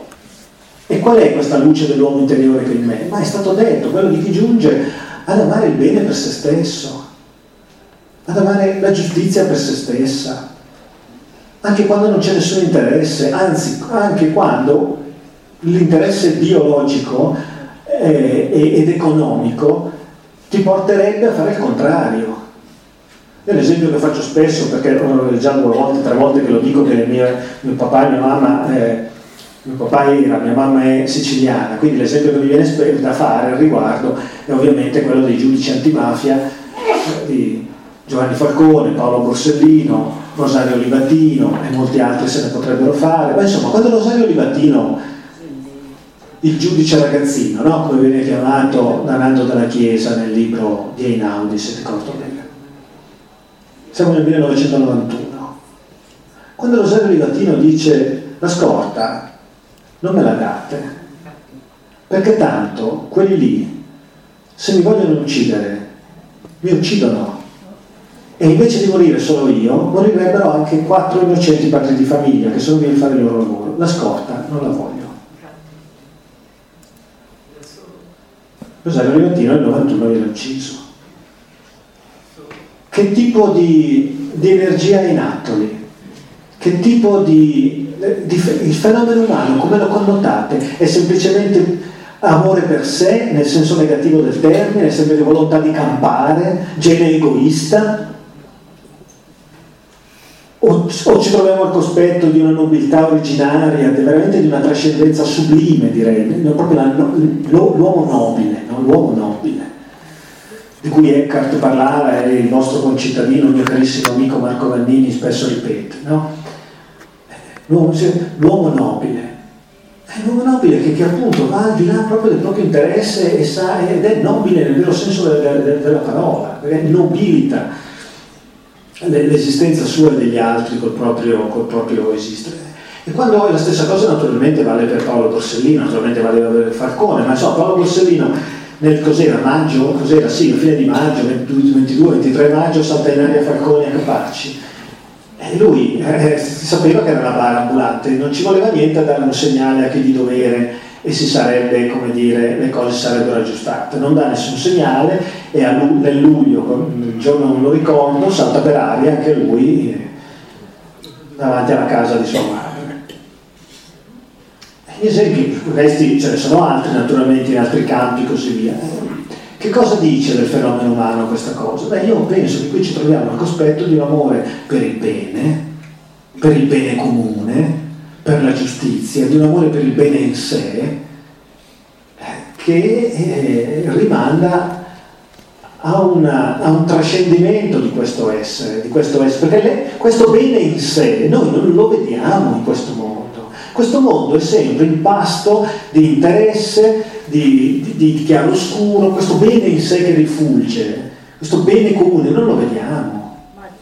E qual è questa luce dell'uomo interiore che in me? Ma è stato detto, quello di chi giunge ad amare il bene per se stesso, ad amare la giustizia per se stessa, anche quando non c'è nessun interesse, anzi anche quando l'interesse biologico eh, ed economico ti porterebbe a fare il contrario. È l'esempio che faccio spesso, perché ho già due volte, tre volte che lo dico, che mie, mio papà e mia mamma, eh, mio papà era, mia mamma è siciliana, quindi l'esempio che mi viene da fare al riguardo è ovviamente quello dei giudici antimafia eh, di Giovanni Falcone, Paolo Borsellino, Rosario Livatino e molti altri se ne potrebbero fare. Ma insomma, quando Rosario Livatino, il giudice ragazzino, no? Come viene chiamato da Nando della Chiesa nel libro di Einaudi, se ricordo bene, siamo nel millenovecentonovantuno, quando Rosario Livatino dice la scorta non me la date, perché tanto quelli lì, se mi vogliono uccidere, mi uccidono. E invece di morire solo io, morirebbero anche quattro innocenti padri di famiglia che sono venuti a fare il loro lavoro. La scorta non la voglio. Rosario Livatino nel novantuno viene ucciso. Che tipo di, di energia è in atto lì? Che tipo di, di... Il fenomeno umano, come lo connotate? È semplicemente amore per sé, nel senso negativo del termine, è sempre volontà di campare, gene egoista? O, o ci troviamo al cospetto di una nobiltà originaria, di, veramente di una trascendenza sublime, direi, no, proprio la, no, l'uomo nobile, no? L'uomo nobile, di cui Eckhart parlava e il nostro concittadino, il mio carissimo amico Marco Vannini spesso ripete, no? L'uomo, l'uomo nobile, è l'uomo nobile che, che appunto va al di là proprio del proprio interesse e sa, ed è nobile nel vero senso della, della parola, perché nobilita l'esistenza sua e degli altri col proprio, col proprio esistere. E quando è la stessa cosa naturalmente vale per Paolo Borsellino, naturalmente vale per Falcone, ma insomma Paolo Borsellino nel cos'era, maggio, cos'era, sì, a fine di maggio, ventidue ventitré maggio, salta in aria Falcone a Capaci. E lui eh, sapeva che era una bara ambulante, non ci voleva niente a dare un segnale a chi di dovere e si sarebbe, come dire, le cose sarebbero aggiustate. Non dà nessun segnale e a lu- nel luglio, il giorno non lo ricordo, salta per aria anche lui eh, davanti alla casa di sua madre. Gli esempi, questi ce ne sono altri naturalmente in altri campi, così via. Che cosa dice del fenomeno umano questa cosa? Beh, io penso che qui ci troviamo al cospetto di un amore per il bene, per il bene comune, per la giustizia, di un amore per il bene in sé, che eh, rimanda a, una, a un trascendimento di questo essere, di questo essere, perché le, questo bene in sé noi non lo vediamo in questo mondo. Questo mondo è sempre in pasto di interesse, di, di, di chiaroscuro, questo bene in sé che rifulge, questo bene comune non lo vediamo.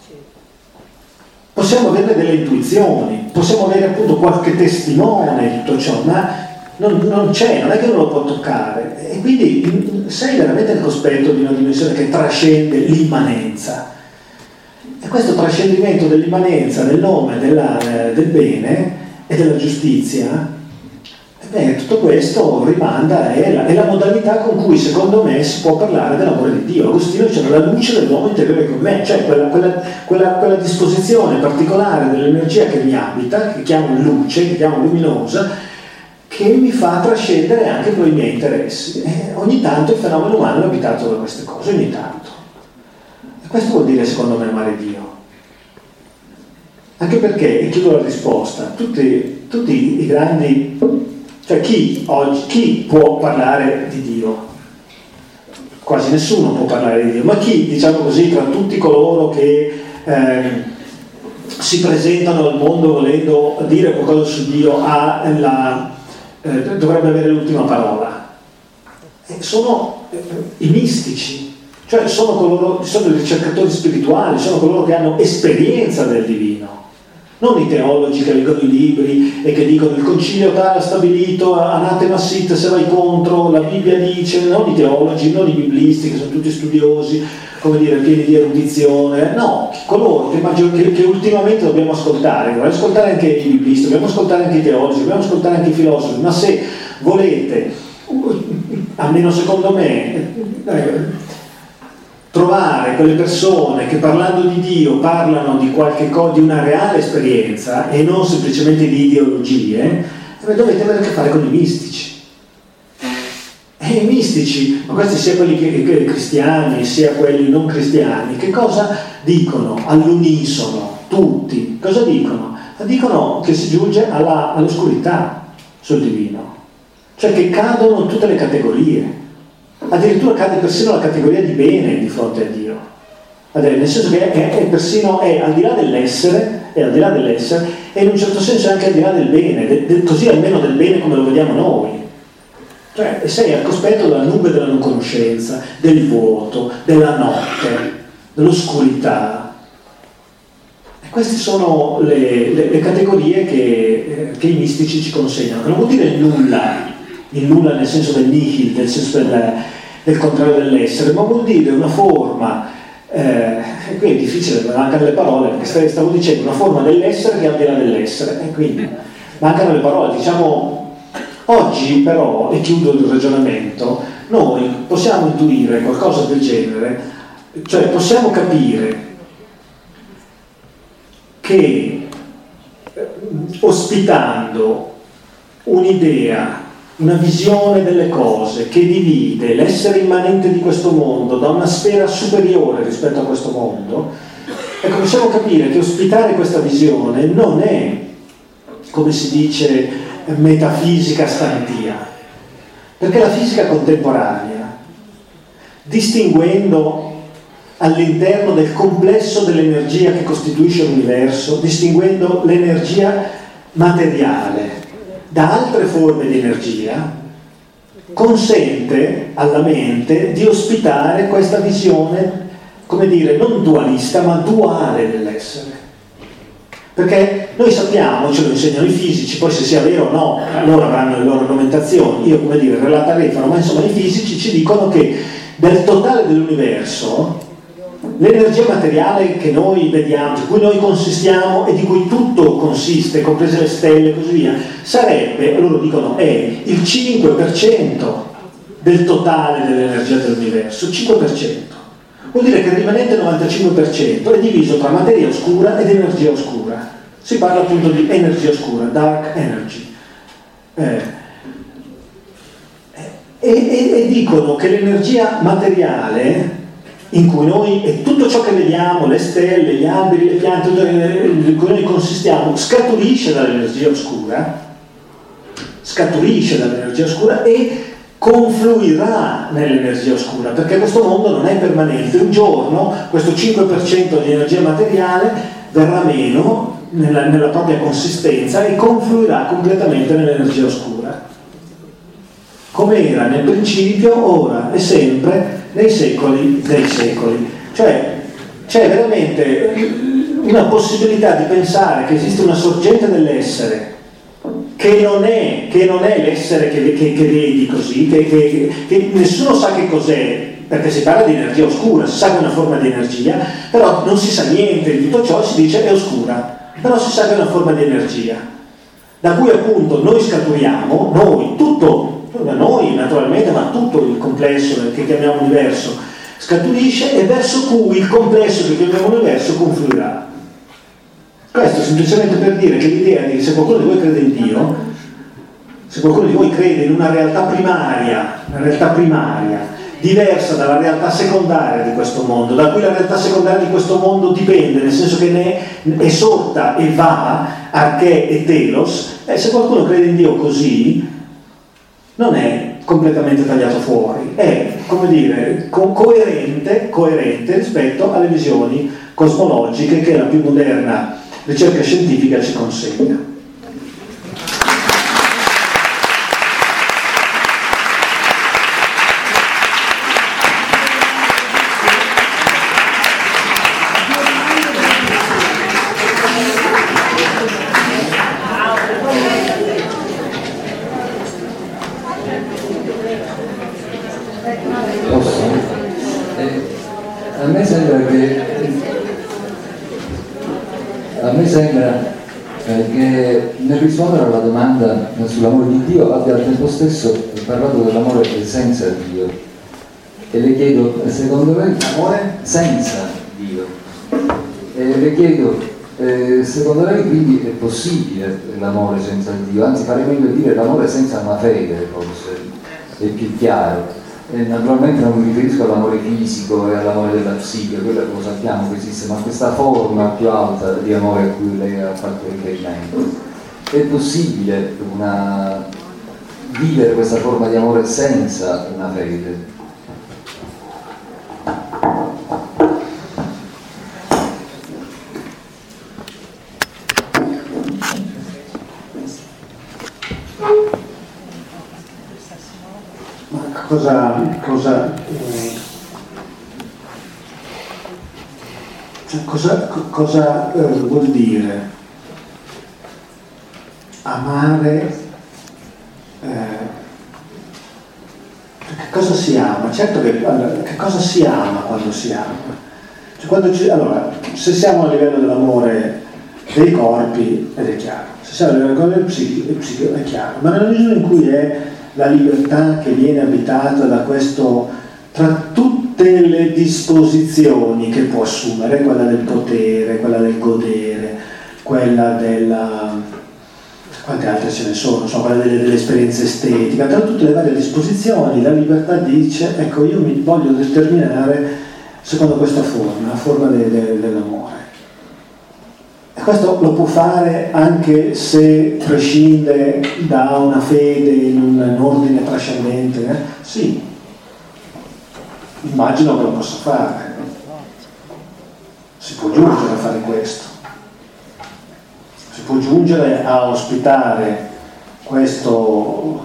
Possiamo avere delle intuizioni, possiamo avere appunto qualche testimone di tutto ciò, ma non, non c'è, non è che non lo può toccare. E quindi sei veramente nel cospetto di una dimensione che trascende l'immanenza. E questo trascendimento dell'immanenza nel nome della, del bene e della giustizia, beh, tutto questo rimanda, è la, è la modalità con cui secondo me si può parlare dell'amore di Dio. Agostino dice la luce dell'uomo interiore con me, cioè quella, quella, quella, quella disposizione particolare dell'energia che mi abita, che chiamo luce, che chiamo luminosa, che mi fa trascendere anche con i miei interessi. E ogni tanto il fenomeno umano è abitato da queste cose, ogni tanto. E questo vuol dire secondo me amare Dio. Anche perché, e chiudo la risposta, tutti, tutti i grandi, cioè chi oggi, chi può parlare di Dio? Quasi nessuno può parlare di Dio, ma chi, diciamo così, tra tutti coloro che eh, si presentano al mondo volendo dire qualcosa su Dio, ha la, eh, dovrebbe avere l'ultima parola? E sono eh, i mistici, cioè sono coloro, sono i ricercatori spirituali, sono coloro che hanno esperienza del divino. Non i teologi che leggono i libri e che dicono il concilio tale ha stabilito, anatema sit se vai contro, la Bibbia dice, non i teologi, non i biblisti che sono tutti studiosi, come dire, pieni di erudizione, no, coloro che, maggior, che, che ultimamente dobbiamo ascoltare, dobbiamo ascoltare anche i biblisti, dobbiamo ascoltare anche i teologi, dobbiamo ascoltare anche i filosofi, ma se volete, almeno secondo me, eh, trovare quelle persone che parlando di Dio parlano di qualche cosa, di una reale esperienza e non semplicemente di ideologie, dovete avere a che fare con i mistici. E i mistici, ma questi sia quelli che, che cristiani sia quelli non cristiani, che cosa dicono all'unisono, tutti? Cosa dicono? Dicono che si giunge alla, all'oscurità sul divino, cioè che cadono tutte le categorie. Addirittura cade persino la categoria di bene di fronte a Dio, nel senso che è, è persino è al di là dell'essere, è al di là dell'essere e in un certo senso è anche al di là del bene, de, de, così almeno del bene come lo vediamo noi. Cioè sei al cospetto della nube della non conoscenza, del vuoto, della notte, dell'oscurità. E queste sono le, le, le categorie che, eh, che i mistici ci consegnano, che non vuol dire il nulla, il nulla nel senso del nihil, nel senso del, del contrario dell'essere, ma vuol dire una forma, eh, e qui è difficile, mancano le parole, perché stavo dicendo una forma dell'essere che è al di là dell'essere, e quindi mancano le parole, diciamo, oggi però, e chiudo il ragionamento, noi possiamo intuire qualcosa del genere, cioè possiamo capire che ospitando un'idea, una visione delle cose che divide l'essere immanente di questo mondo da una sfera superiore rispetto a questo mondo, ecco, possiamo capire che ospitare questa visione non è, come si dice, metafisica stantia, perché la fisica contemporanea, distinguendo all'interno del complesso dell'energia che costituisce l'universo, distinguendo l'energia materiale da altre forme di energia, consente alla mente di ospitare questa visione, come dire, non dualista ma duale dell'essere. Perché noi sappiamo, ce lo insegnano i fisici, poi se sia vero o no, loro avranno le loro argomentazioni, io come dire, relata refano, ma insomma i fisici ci dicono che del totale dell'universo l'energia materiale che noi vediamo, di cui noi consistiamo e di cui tutto consiste, comprese le stelle e così via, sarebbe, loro dicono, è il cinque per cento del totale dell'energia dell'universo, cinque per cento. Vuol dire che il rimanente novantacinque per cento è diviso tra materia oscura ed energia oscura. Si parla appunto di energia oscura, dark energy. Eh, e, e, e dicono che l'energia materiale, in cui noi, e tutto ciò che vediamo, le stelle, gli alberi, le piante, in cui noi consistiamo, scaturisce dall'energia oscura, scaturisce dall'energia oscura e confluirà nell'energia oscura, perché questo mondo non è permanente. Un giorno questo cinque per cento di energia materiale verrà meno nella, nella propria consistenza e confluirà completamente nell'energia oscura, come era nel principio, ora e sempre, nei secoli dei secoli. Cioè c'è veramente una possibilità di pensare che esiste una sorgente dell'essere che non è, che non è l'essere che, che, che vedi così, che, che, che nessuno sa che cos'è, perché si parla di energia oscura, si sa che è una forma di energia, però non si sa niente di tutto ciò, si dice è oscura, però si sa che è una forma di energia, da cui appunto noi scaturiamo, noi, tutto, noi naturalmente, ma tutto il complesso che chiamiamo universo scaturisce, e verso cui il complesso che chiamiamo universo confluirà. Questo semplicemente per dire che l'idea di, se qualcuno di voi crede in Dio, se qualcuno di voi crede in una realtà primaria, una realtà primaria, diversa dalla realtà secondaria di questo mondo, da cui la realtà secondaria di questo mondo dipende, nel senso che ne è sorta e va, arché e telos, e se qualcuno crede in Dio così, non è completamente tagliato fuori, è, come dire, co- coerente, coerente rispetto alle visioni cosmologiche che la più moderna ricerca scientifica ci consegna. Posso? Eh, a me sembra che a me sembra eh, che nel rispondere alla domanda sull'amore di Dio abbia al tempo stesso parlato dell'amore senza Dio, e le chiedo, secondo lei, amore senza Dio, e le chiedo, eh, secondo lei quindi è possibile l'amore senza Dio? Anzi, farei meglio dire l'amore senza una fede, forse è più chiaro. E naturalmente non mi riferisco all'amore fisico e all'amore della psiche, quello lo sappiamo che esiste, ma questa forma più alta di amore a cui lei ha fatto riferimento. È possibile una... vivere questa forma di amore senza una fede? Cosa, cosa, eh, cioè cosa, cosa eh, vuol dire amare? Eh, che cosa si ama? Certo che, allora, che cosa si ama quando si ama? Cioè, quando ci, allora, se siamo a livello dell'amore dei corpi, ed è chiaro, se siamo a livello del psichico, psichico è chiaro, ma nella misura in cui è la libertà che viene abitata da questo, tra tutte le disposizioni che può assumere, quella del potere, quella del godere, quella della, quante altre ce ne sono, so, quella delle, delle esperienze estetiche, tra tutte le varie disposizioni la libertà dice, ecco, io mi voglio determinare secondo questa forma, la forma de, de, dell'amore. E questo lo può fare anche se prescinde da una fede in un, un ordine trascendente, eh? Sì, immagino che lo possa fare, si può giungere a fare questo, si può giungere a ospitare questo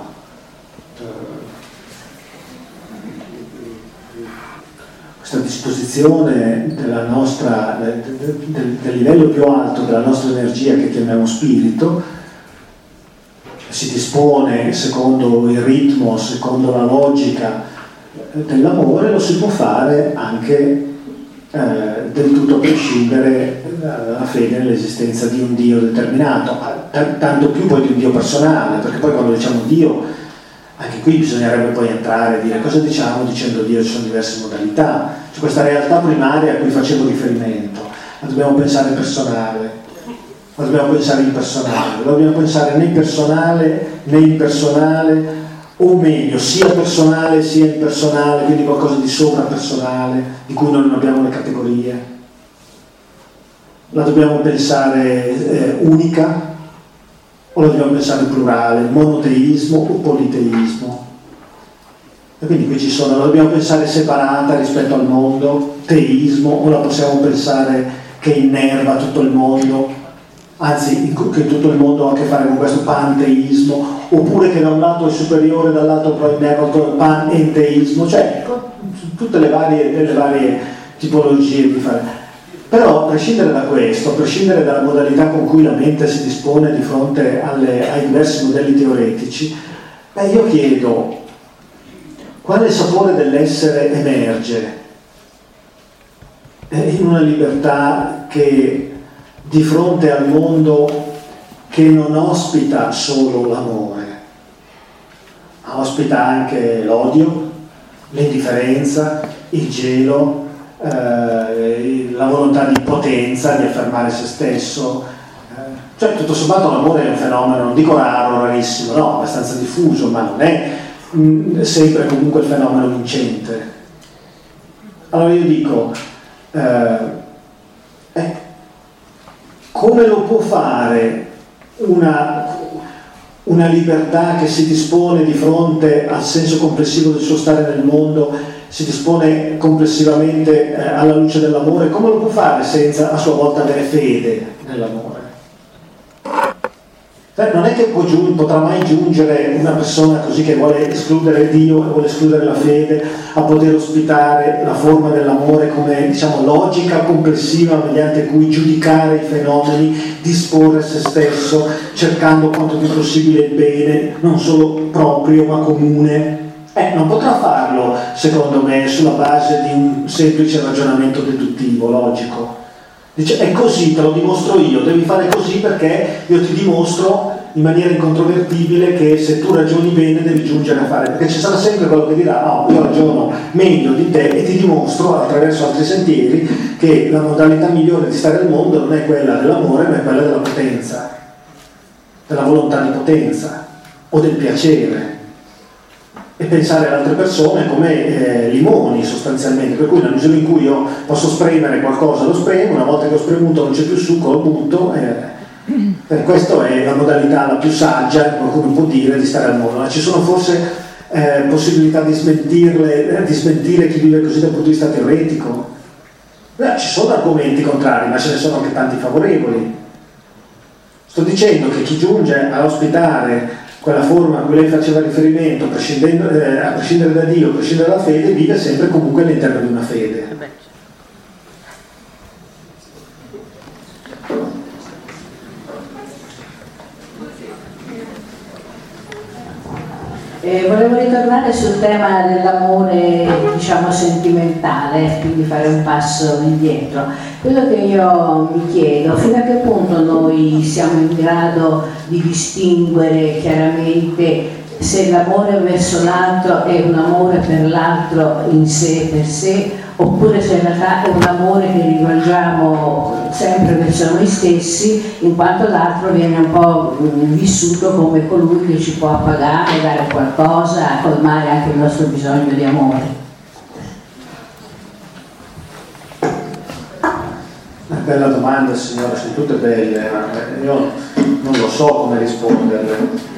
questa disposizione della nostra, del, del, del livello più alto della nostra energia che chiamiamo spirito, si dispone secondo il ritmo, secondo la logica dell'amore, lo si può fare anche eh, del tutto a prescindere dalla fede nell'esistenza di un Dio determinato, t- tanto più poi di un Dio personale, perché poi quando diciamo Dio, anche qui bisognerebbe poi entrare e dire cosa diciamo dicendo Dio, ci sono diverse modalità. C'è questa realtà primaria a cui facevo riferimento, la dobbiamo pensare personale, la dobbiamo pensare impersonale, la dobbiamo pensare né personale né impersonale, o meglio, sia personale sia impersonale, quindi qualcosa di sovrapersonale, di cui noi non abbiamo le categorie. La dobbiamo pensare eh, unica o la dobbiamo pensare plurale, monoteismo o politeismo? E quindi qui ci sono, la dobbiamo pensare separata rispetto al mondo, teismo, o la possiamo pensare che innerva tutto il mondo, anzi che tutto il mondo ha a che fare con questo panteismo, oppure che da un lato è superiore, dall'altro poi innerva tutto il panenteismo, cioè tutte le varie, le varie tipologie di fare. Però a prescindere da questo, a prescindere dalla modalità con cui la mente si dispone di fronte alle, ai diversi modelli teoretici, beh, io chiedo quale sapore dell'essere emerge in una libertà che di fronte al mondo che non ospita solo l'amore, ma ospita anche l'odio, l'indifferenza, il gelo, Eh, la volontà di potenza, di affermare se stesso, eh, cioè tutto sommato l'amore è un fenomeno, non dico raro, rarissimo, no, abbastanza diffuso, ma non è mh, sempre comunque il fenomeno vincente. Allora io dico, eh, eh, come lo può fare una, una libertà che si dispone di fronte al senso complessivo del suo stare nel mondo, si dispone complessivamente eh, alla luce dell'amore, come lo può fare senza a sua volta avere fede nell'amore? Cioè, non è che può giu- potrà mai giungere una persona così che vuole escludere Dio e vuole escludere la fede a poter ospitare la forma dell'amore come, diciamo, logica complessiva mediante cui giudicare i fenomeni, disporre se stesso, cercando quanto più possibile il bene, non solo proprio ma comune. Eh, non potrà farlo, secondo me, sulla base di un semplice ragionamento deduttivo, logico. Dice, è così, te lo dimostro io, devi fare così perché io ti dimostro in maniera incontrovertibile che se tu ragioni bene devi giungere a fare, perché ci sarà sempre quello che dirà, no, io ragiono meglio di te e ti dimostro attraverso altri sentieri che la modalità migliore di stare al mondo non è quella dell'amore, ma è quella della potenza, della volontà di potenza o del piacere. E pensare ad altre persone come eh, limoni sostanzialmente, per cui nel misura in cui io posso spremere qualcosa lo spremo, una volta che ho spremuto non c'è più succo, lo butto, eh, per questo è la modalità la più saggia, qualcuno può dire, di stare al mondo. Ma ci sono forse eh, possibilità di smentirle, eh, di smentire chi vive così dal punto di vista teoretico? Beh, ci sono argomenti contrari, ma ce ne sono anche tanti favorevoli. Sto dicendo che chi giunge a ospitare quella forma a cui lei faceva riferimento, prescindendo, eh, a prescindere da Dio, a prescindere dalla fede, vive sempre comunque all'interno di una fede. Eh, volevo ritornare sul tema dell'amore, diciamo, sentimentale, quindi fare un passo indietro. Quello che io mi chiedo, fino a che punto noi siamo in grado di distinguere chiaramente se l'amore verso l'altro è un amore per l'altro in sé per sé, oppure se in realtà è un amore che rivolgiamo sempre verso noi stessi, in quanto l'altro viene un po' vissuto come colui che ci può appagare, dare qualcosa, colmare anche il nostro bisogno di amore. Una bella domanda, signora, sono tutte belle, ma io non lo so come risponderle,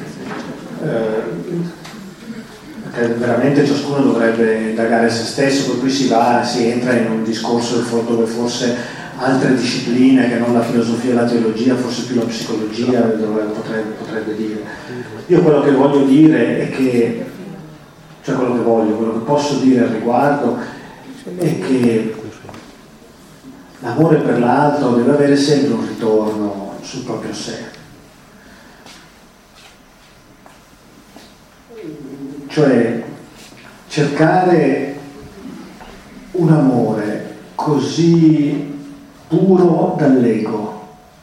eh, perché veramente ciascuno dovrebbe indagare se stesso, per cui si va, si entra in un discorso dove forse altre discipline che non la filosofia e la teologia, forse più la psicologia dovrebbe, potrebbe, potrebbe dire. Io quello che voglio dire è che, cioè quello che voglio, quello che posso dire al riguardo è che l'amore per l'altro deve avere sempre un ritorno sul proprio sé. Cioè cercare un amore così puro dall'ego,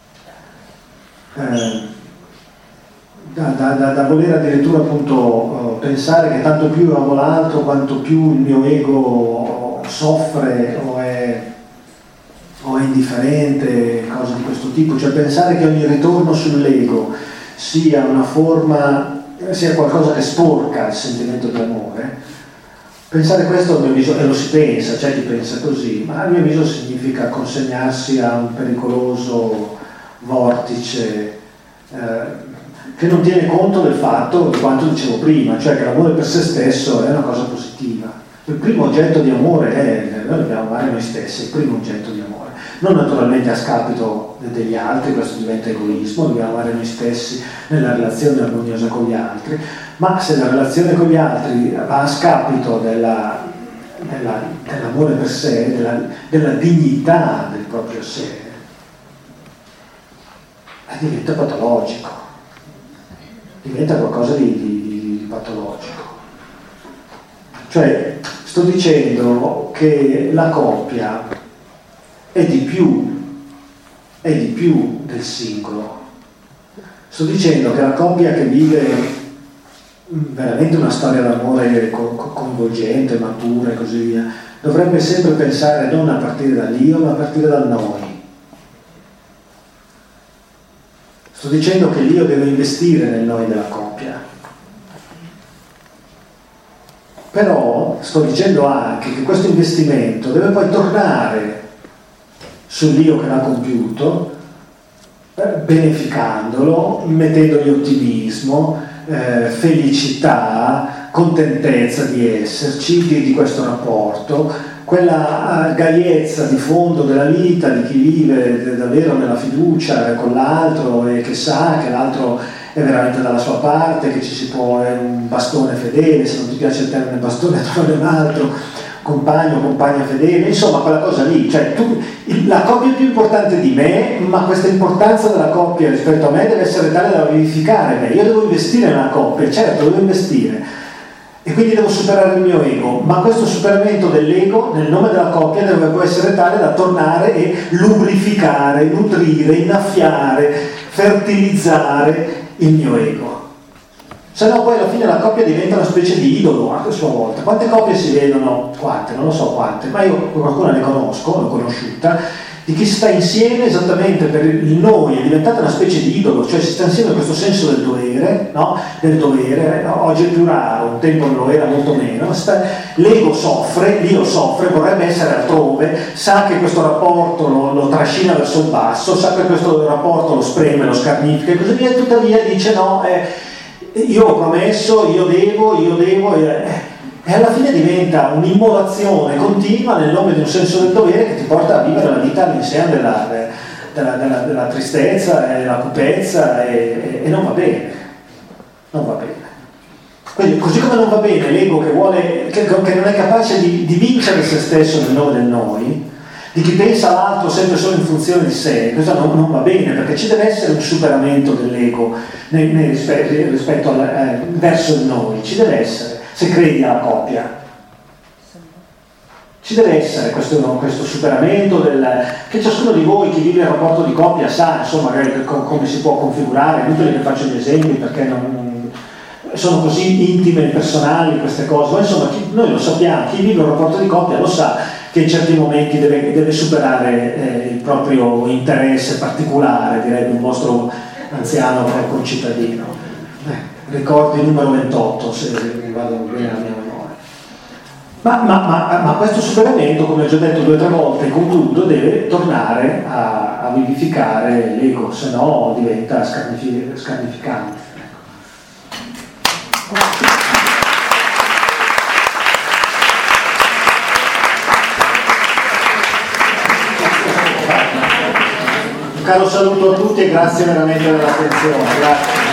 eh, da, da, da, da voler addirittura appunto eh, pensare che tanto più io amo l'altro quanto più il mio ego soffre o è o è indifferente, cose di questo tipo, cioè pensare che ogni ritorno sull'ego sia una forma sia qualcosa che sporca il sentimento di amore, pensare questo a mio avviso, e lo si pensa, c'è chi pensa così, ma a mio avviso significa consegnarsi a un pericoloso vortice eh, che non tiene conto del fatto di quanto dicevo prima, cioè che l'amore per se stesso è una cosa positiva. Il primo oggetto di amore è, noi dobbiamo amare noi stessi, il primo oggetto di amore, non naturalmente a scapito degli altri, questo diventa egoismo, dobbiamo amare noi stessi nella relazione armoniosa con gli altri, ma se la relazione con gli altri va a scapito della, della, dell'amore per sé, della, della dignità del proprio sé, diventa patologico, diventa qualcosa di, di, di patologico. Cioè, sto dicendo che la coppia è di più, è di più del singolo. Sto dicendo che la coppia che vive veramente una storia d'amore coinvolgente, matura e così via, dovrebbe sempre pensare non a partire dall'io, ma a partire dal noi. Sto dicendo che l'io deve investire nel noi della coppia. Però sto dicendo anche che questo investimento deve poi tornare sull'io che l'ha compiuto, beneficandolo, mettendogli ottimismo, eh, felicità, contentezza di esserci, di, di questo rapporto, quella gaiezza di fondo della vita di chi vive davvero nella fiducia con l'altro e che sa che l'altro è veramente dalla sua parte, che ci si può, è un bastone fedele, se non ti piace il termine bastone trovare un altro, compagno, compagna fedele, insomma quella cosa lì, cioè tu, la coppia è più importante di me, ma questa importanza della coppia rispetto a me deve essere tale da vivificare me, io devo investire nella coppia, certo devo investire, e quindi devo superare il mio ego, ma questo superamento dell'ego nel nome della coppia deve poi essere tale da tornare e lubrificare, nutrire, innaffiare, fertilizzare il mio ego. Se no poi alla fine la coppia diventa una specie di idolo anche a sua volta. Quante coppie si vedono? Quante? Non lo so quante, ma io qualcuna ne conosco, l'ho conosciuta, di chi sta insieme esattamente per il noi, è diventata una specie di idolo, cioè si sta insieme in questo senso del dovere, no? Del dovere, no? Oggi è più raro, un tempo non lo era, molto meno, sta, l'ego soffre, l'io soffre, vorrebbe essere altrove, sa che questo rapporto lo, lo trascina verso il basso, sa che questo rapporto lo spreme, lo scarnifica e così via, e tuttavia dice no, eh, io ho promesso, io devo, io devo, eh, e alla fine diventa un'immolazione continua nel nome di un senso del dovere che ti porta a vivere la vita all'insieme della, della, della, della tristezza e della cupezza e, e, e non va bene, non va bene. Quindi così come non va bene l'ego che vuole, che, che non è capace di, di vincere se stesso nel nome del noi, di chi pensa all'altro sempre solo in funzione di sé, questo non, non va bene, perché ci deve essere un superamento dell'ego nel, nel rispetto, rispetto al, eh, verso il noi, ci deve essere. Se credi alla coppia ci deve essere questo, questo superamento del, che ciascuno di voi chi vive il rapporto di coppia sa insomma come si può configurare, inutile che faccio gli esempi perché non, sono così intime e personali queste cose, ma insomma chi, noi lo sappiamo, chi vive un rapporto di coppia lo sa che in certi momenti deve, deve superare eh, il proprio interesse particolare, direbbe un vostro anziano concittadino. Eh. Ricordi numero ventotto, se vado bene la mia memoria. Ma, ma, ma, ma questo superamento, come ho già detto due o tre volte, concludo, deve tornare a, a vivificare l'ego, se no diventa scarnifi- scarnificante. Un caro saluto a tutti e grazie veramente dell'attenzione. Grazie.